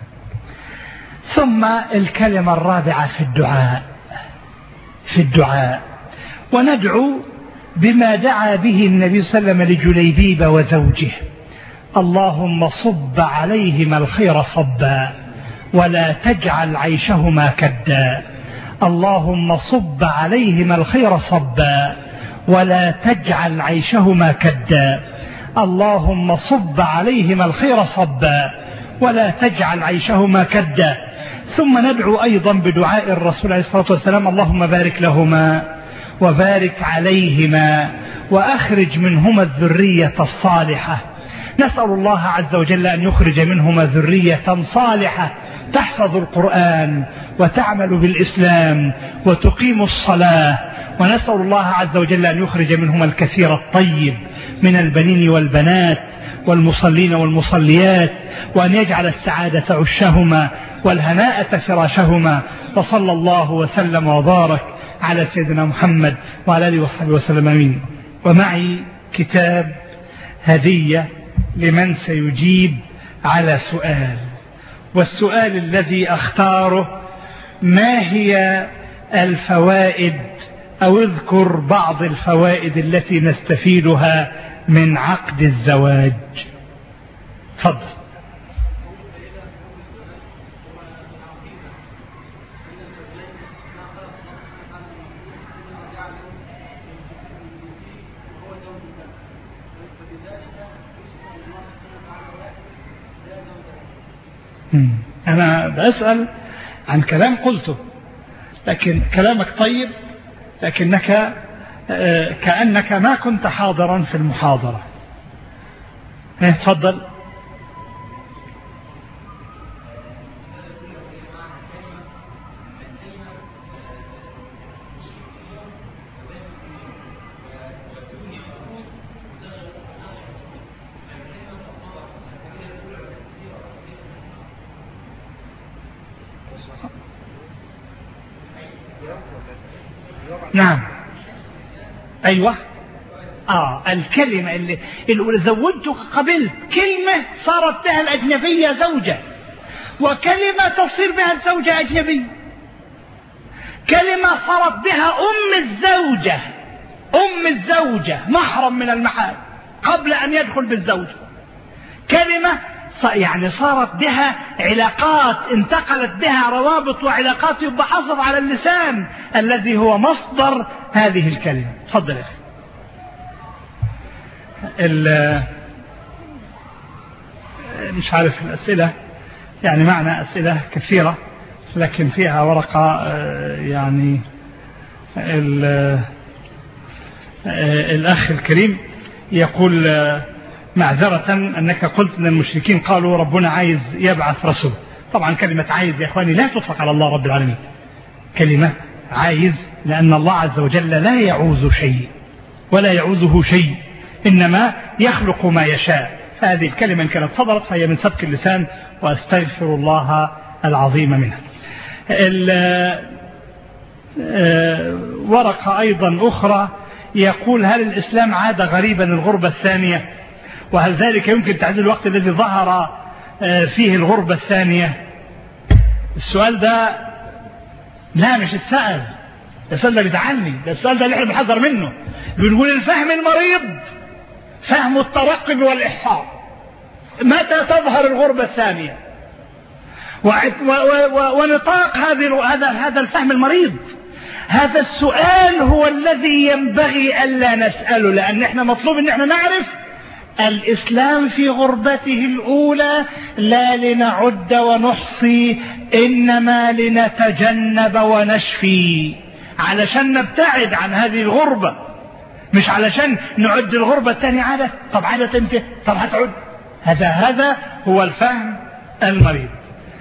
ثم الكلمة الرابعة في الدعاء، في الدعاء وندعو بما دعا به النبي صلى الله عليه وسلم لجليبيب وزوجه: اللهم صب عليهما الخير صبا ولا تجعل عيشهما كدا. اللهم صب عليهما الخير صبا ولا تجعل عيشهما كدا. اللهم صب عليهما الخير صبا ولا تجعل عيشهما كدا. ثم ندعو أيضا بدعاء الرسول عليه الصلاة والسلام: اللهم بارك لهما وبارك عليهما وأخرج منهما الذرية الصالحة. نسأل الله عز وجل أن يخرج منهما ذرية صالحة تحفظ القرآن وتعمل بالإسلام وتقيم الصلاة. ونسأل الله عز وجل أن يخرج منهما الكثير الطيب من البنين والبنات والمصلين والمصليات، وأن يجعل السعادة عشهما والهناءة فراشهما. وصلى الله وسلم وبارك على سيدنا محمد وعلى آله وصحبه وسلم آمين. ومعي كتاب هدية لمن سيجيب على سؤال، والسؤال الذي أختاره: ما هي الفوائد أو اذكر بعض الفوائد التي نستفيدها من عقد الزواج. تفضل. أنا بسأل عن كلام قلته، لكن كلامك طيب، لكنك كأنك ما كنت حاضرا في المحاضرة. تفضل. نعم. أيوة. آه الكلمة اللي, اللي زوجتك قبلت كلمة صارت بها الأجنبية زوجة، وكلمة تصير بها الزوجة أجنبية، كلمة صارت بها أم الزوجة أم الزوجة محرم من المحارم قبل أن يدخل بالزوجة، كلمة يعني صارت بها علاقات انتقلت بها روابط وعلاقات، يبقى حصل على اللسان الذي هو مصدر هذه الكلمة. تفضل يا أخي. مش عارف الأسئلة، يعني معنا أسئلة كثيرة لكن فيها ورقة يعني الأخ الكريم يقول: معذرة أنك قلت أن المشركين قالوا ربنا عايز يبعث رسول. طبعا كلمة عايز يا إخواني لا تطلق على الله رب العالمين، كلمة عايز لأن الله عز وجل لا يعوز شيء ولا يعوزه شيء، إنما يخلق ما يشاء. هذه الكلمة إن كانت صدرت فهي من سبك اللسان، وأستغفر الله العظيم منها. ورقة أيضا أخرى يقول: هل الإسلام عاد غريبا الغربة الثانية؟ وهل ذلك يمكن تعديل الوقت الذي ظهر فيه الغربة الثانية؟ السؤال ده لا مش اتسأل، السؤال ده بيزعلني، ده السؤال ده اللي احنا بنحذر منه. بنقول الفهم المريض فهم الترقب والإحصاء. متى تظهر الغربة الثانية؟ ونطاق هذا هذا الفهم المريض. هذا السؤال هو الذي ينبغي ألا نسأله، لأن احنا مطلوب ان احنا نعرف الإسلام في غربته الأولى لا لنعد ونحصي، إنما لنتجنب ونشفي، علشان نبتعد عن هذه الغربة، مش علشان نعد الغربة الثانية عادة. طب عادة انت طب هتعد. هذا هذا هو الفهم المريض.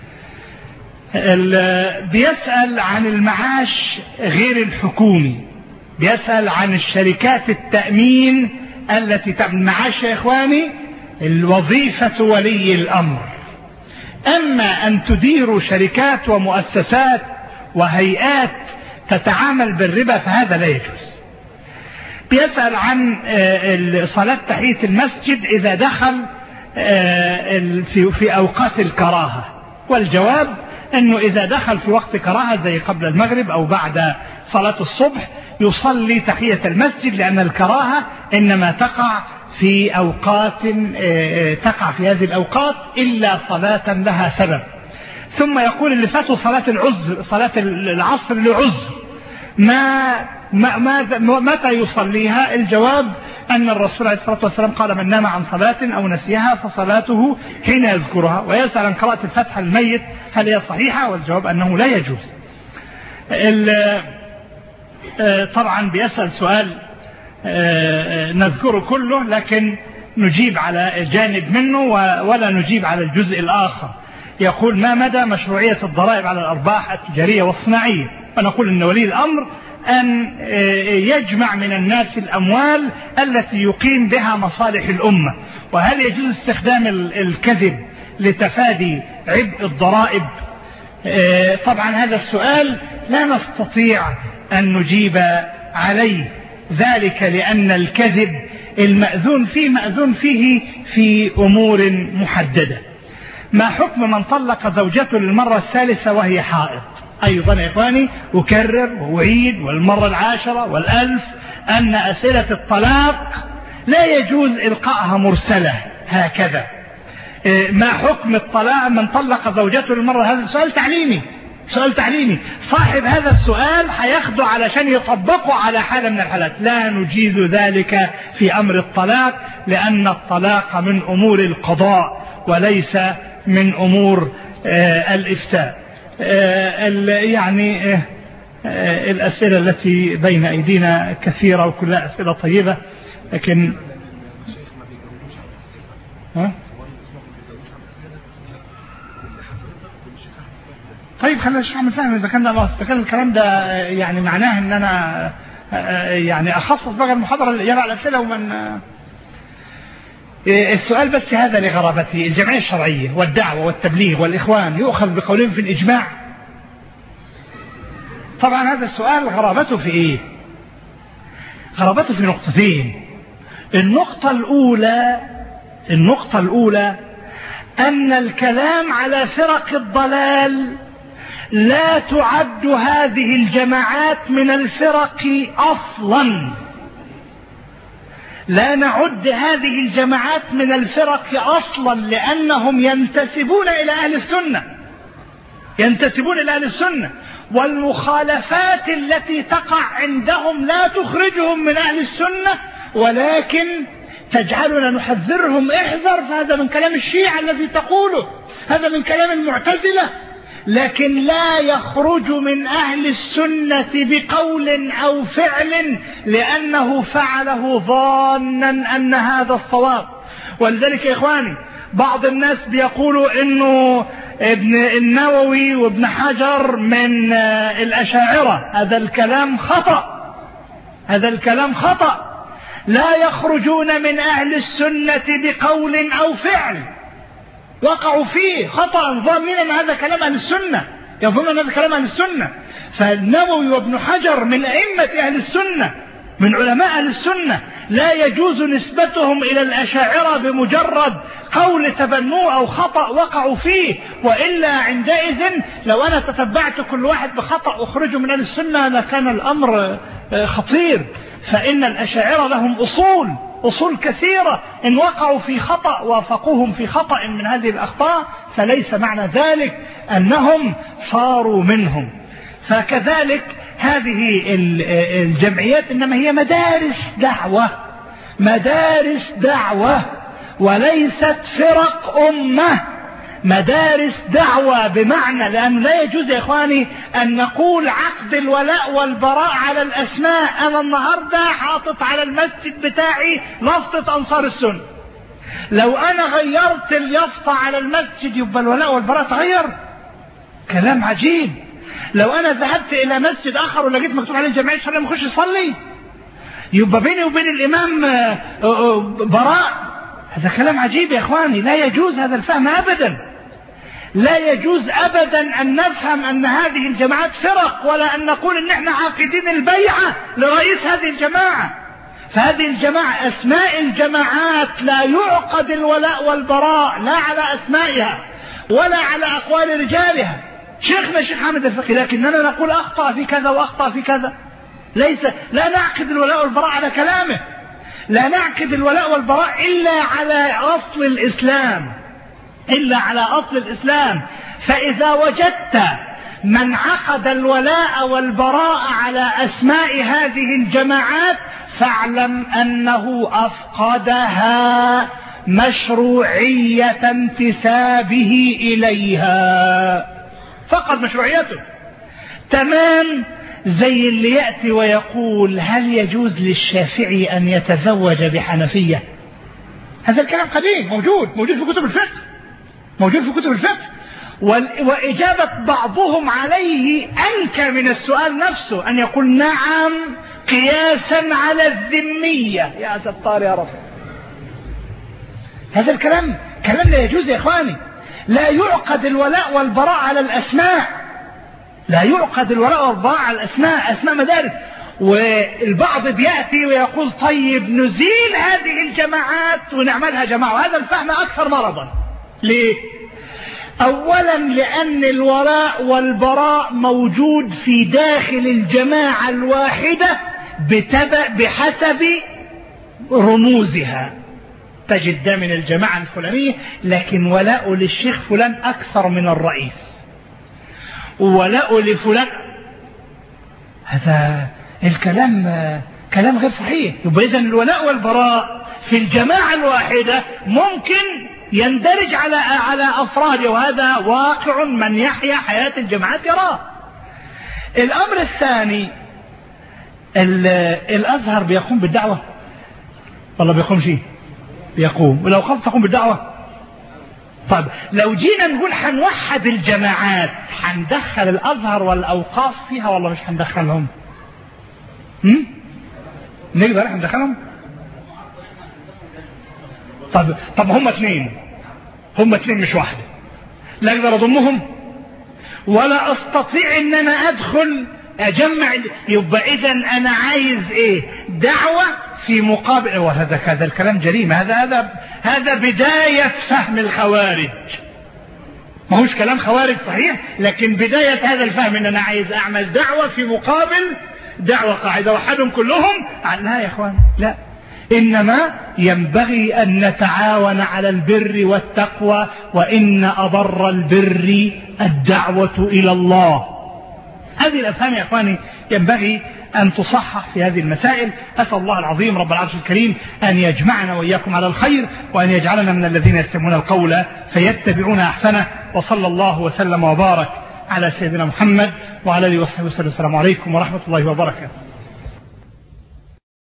بيسأل عن المعاش غير الحكومي، بيسأل عن الشركات التأمين التي تعمل معاش. يا إخواني الوظيفة ولي الأمر، أما أن تديروا شركات ومؤسسات وهيئات تتعامل بالربا فهذا لا يجوز. بيسأل عن صلاة تحية المسجد إذا دخل في أوقات الكراهة، والجواب أنه إذا دخل في وقت كراهة زي قبل المغرب أو بعد صلاة الصبح يصلي تحية المسجد، لأن الكراهة إنما تقع في أوقات تقع في هذه الأوقات إلا صلاة لها سبب. ثم يقول اللي فاتوا صلاة العذر، صلاة العصر لعذر، ما ما متى يصليها؟ الجواب أن الرسول عليه الصلاة والسلام قال: من نام عن صلاة أو نسيها فصلاته حين يذكرها. ويسأل عن قراءة الفاتحة الميت هل هي صحيحة؟ والجواب أنه لا يجوز. طبعا بيسأل سؤال نذكره كله، لكن نجيب على جانب منه ولا نجيب على الجزء الآخر. يقول: ما مدى مشروعية الضرائب على الأرباح التجارية والصناعية؟ فنقول أن ولي الأمر أن يجمع من الناس الأموال التي يقيم بها مصالح الأمة. وهل يجوز استخدام الكذب لتفادي عبء الضرائب؟ طبعا هذا السؤال لا نستطيع أن نجيب عليه، ذلك لأن الكذب المأذون فيه مأذون فيه في أمور محددة. ما حكم من طلق زوجته للمرة الثالثة وهي حائض؟ أيضا يا إخواني أكرر وأعيد والمرة العاشرة والألف أن أسئلة الطلاق لا يجوز إلقائها مرسلة هكذا. ما حكم الطلاق من طلق زوجته للمرة؟ هذا سؤال تعليمي، سؤال تعليمي. صاحب هذا السؤال هياخده علشان يطبقه على حالة من الحالات. لا نجيز ذلك في أمر الطلاق، لأن الطلاق من أمور القضاء وليس من أمور آه الإفتاء. آه يعني آه آه الأسئلة التي بين أيدينا كثيرة وكلها أسئلة طيبة، لكن ها؟ طيب خلينا نشرح من فهم. إذا كان إذا كان الكلام ده يعني معناه إن أنا يعني أخصص بقى المحاضرة الإجابة على الأسئلة ومن السؤال بس هذا لغرابته. الجمعية الشرعية والدعوة والتبليغ والإخوان يؤخذ بقولهم في الإجماع؟ طبعا هذا السؤال غرابته في إيه؟ غرابته في نقطتين. النقطة الأولى النقطة الأولى أن الكلام على فرق الضلال لا تعد هذه الجماعات من الفرق أصلا. لا نعد هذه الجماعات من الفرق أصلا، لأنهم ينتسبون إلى أهل السنة ينتسبون إلى أهل السنة والمخالفات التي تقع عندهم لا تخرجهم من أهل السنة، ولكن تجعلنا نحذرهم: احذر، فهذا من كلام الشيعة الذي تقوله، هذا من كلام المعتزلة، لكن لا يخرج من أهل السنة بقول أو فعل لأنه فعله ظانا أن هذا الصواب. ولذلك يا إخواني بعض الناس بيقولوا إنه ابن النووي وابن حجر من الأشاعرة. هذا الكلام خطأ، هذا الكلام خطأ. لا يخرجون من أهل السنة بقول أو فعل، وقعوا فيه خطأ ظانين أن هذا كلام أهل السنة، يظنون أن هذا كلام أهل السنة. فالنووي وابن حجر من أئمة أهل السنة، من علماء أهل السنة، لا يجوز نسبتهم إلى الأشاعرة بمجرد قول تبنوه أو خطأ وقعوا فيه. وإلا عندئذ لو أنا تتبعت كل واحد بخطأ أخرجه من أهل السنة لكان الأمر خطير. فإن الأشاعرة لهم أصول أصول كثيرة، إن وقعوا في خطأ وافقوهم في خطأ من هذه الأخطاء فليس معنى ذلك أنهم صاروا منهم. فكذلك هذه الجمعيات إنما هي مدارس دعوة، مدارس دعوة وليست فرق أمة، مدارس دعوة بمعنى. لأن لا يجوز يا إخواني أن نقول عقد الولاء والبراء على الأسماء. أنا النهاردة حاطط على المسجد بتاعي لفظة أنصار السنة، لو أنا غيرت اليافطة على المسجد يبقى الولاء والبراء تغير؟ كلام عجيب. لو أنا ذهبت إلى مسجد آخر ولقيت مكتوب عليه الجمعية الشرعية ما أخش أصلي يبقى بيني وبين الإمام براء؟ هذا كلام عجيب يا إخواني. لا يجوز هذا الفهم أبدا، لا يجوز أبدا أن نفهم أن هذه الجماعات فرق، ولا أن نقول أن احنا عاقدين البيعة لرئيس هذه الجماعة. فهذه الجماعة أسماء الجماعات لا يعقد الولاء والبراء لا على أسمائها ولا على أقوال رجالها، شيخنا الشيخ حامد الفقي، لكننا نقول أخطأ في كذا وأخطأ في كذا. ليس لا نعقد الولاء والبراء على كلامه، لا نعقد الولاء والبراء إلا على أصل الإسلام، إلا على أصل الإسلام. فإذا وجدت من عقد الولاء والبراء على أسماء هذه الجماعات فاعلم أنه أفقدها مشروعية انتسابه إليها، فقد مشروعيته. تمام زي اللي يأتي ويقول هل يجوز للشافعي أن يتزوج بحنفية؟ هذا الكلام قديم، موجود موجود في كتب الفقه، موجود في كتب الفقه، وإجابة بعضهم عليه أنكى من السؤال نفسه، أن يقول نعم قياسا على الذمية. يا ستار يا رب، هذا الكلام كلام لا يجوز يا إخواني. لا يعقد الولاء والبراء على الأسماء، لا يعقد الولاء والبراء على الأسماء، أسماء مدارس. والبعض بيأتي ويقول طيب نزيل هذه الجماعات ونعملها جماعة، وهذا الفهم أكثر مرضا. ليه؟ أولا لأن الولاء والبراء موجود في داخل الجماعة الواحدة بحسب رموزها. تجد ده من الجماعة الفلانية لكن ولاء للشيخ فلان أكثر من الرئيس، ولاء لفلان. هذا الكلام كلام غير صحيح. يبقى إذن الولاء والبراء في الجماعة الواحدة ممكن يندرج على على أفراد، وهذا واقع من يحيا حياة الجماعات يراه. الأمر الثاني، الأزهر بيقوم بالدعوة والله بيقوم شيء بيقوم، ولو خلص تقوم بالدعوة. طيب لو جينا نقول هنوحد الجماعات هندخل الأزهر والأوقاف فيها ولا مش هندخلهم؟ هم؟ نقدر هندخلهم؟ طب طب هم اثنين، هم اثنين مش واحدة، لا اقدر اضمهم ولا استطيع ان انا ادخل اجمع. يبقى اذا انا عايز ايه؟ دعوة في مقابل. وهذا هذا الكلام جريمة، هذا هذا هذا بداية فهم الخوارج. ما هوش كلام خوارج صحيح، لكن بداية هذا الفهم ان انا عايز اعمل دعوة في مقابل دعوة قاعدة وحدهم كلهم. لا يا اخوان، لا، إنما ينبغي أن نتعاون على البر والتقوى، وإن أبر البر الدعوة إلى الله. هذه الأفهام يا أخواني ينبغي أن تصحح في هذه المسائل. أسأل الله العظيم رب العرش الكريم أن يجمعنا وإياكم على الخير، وأن يجعلنا من الذين يستمعون القول فيتبعون أحسنه. وصلى الله وسلم وبارك على سيدنا محمد وعلى آله وصحبه وسلم. السلام عليكم ورحمة الله وبركاته.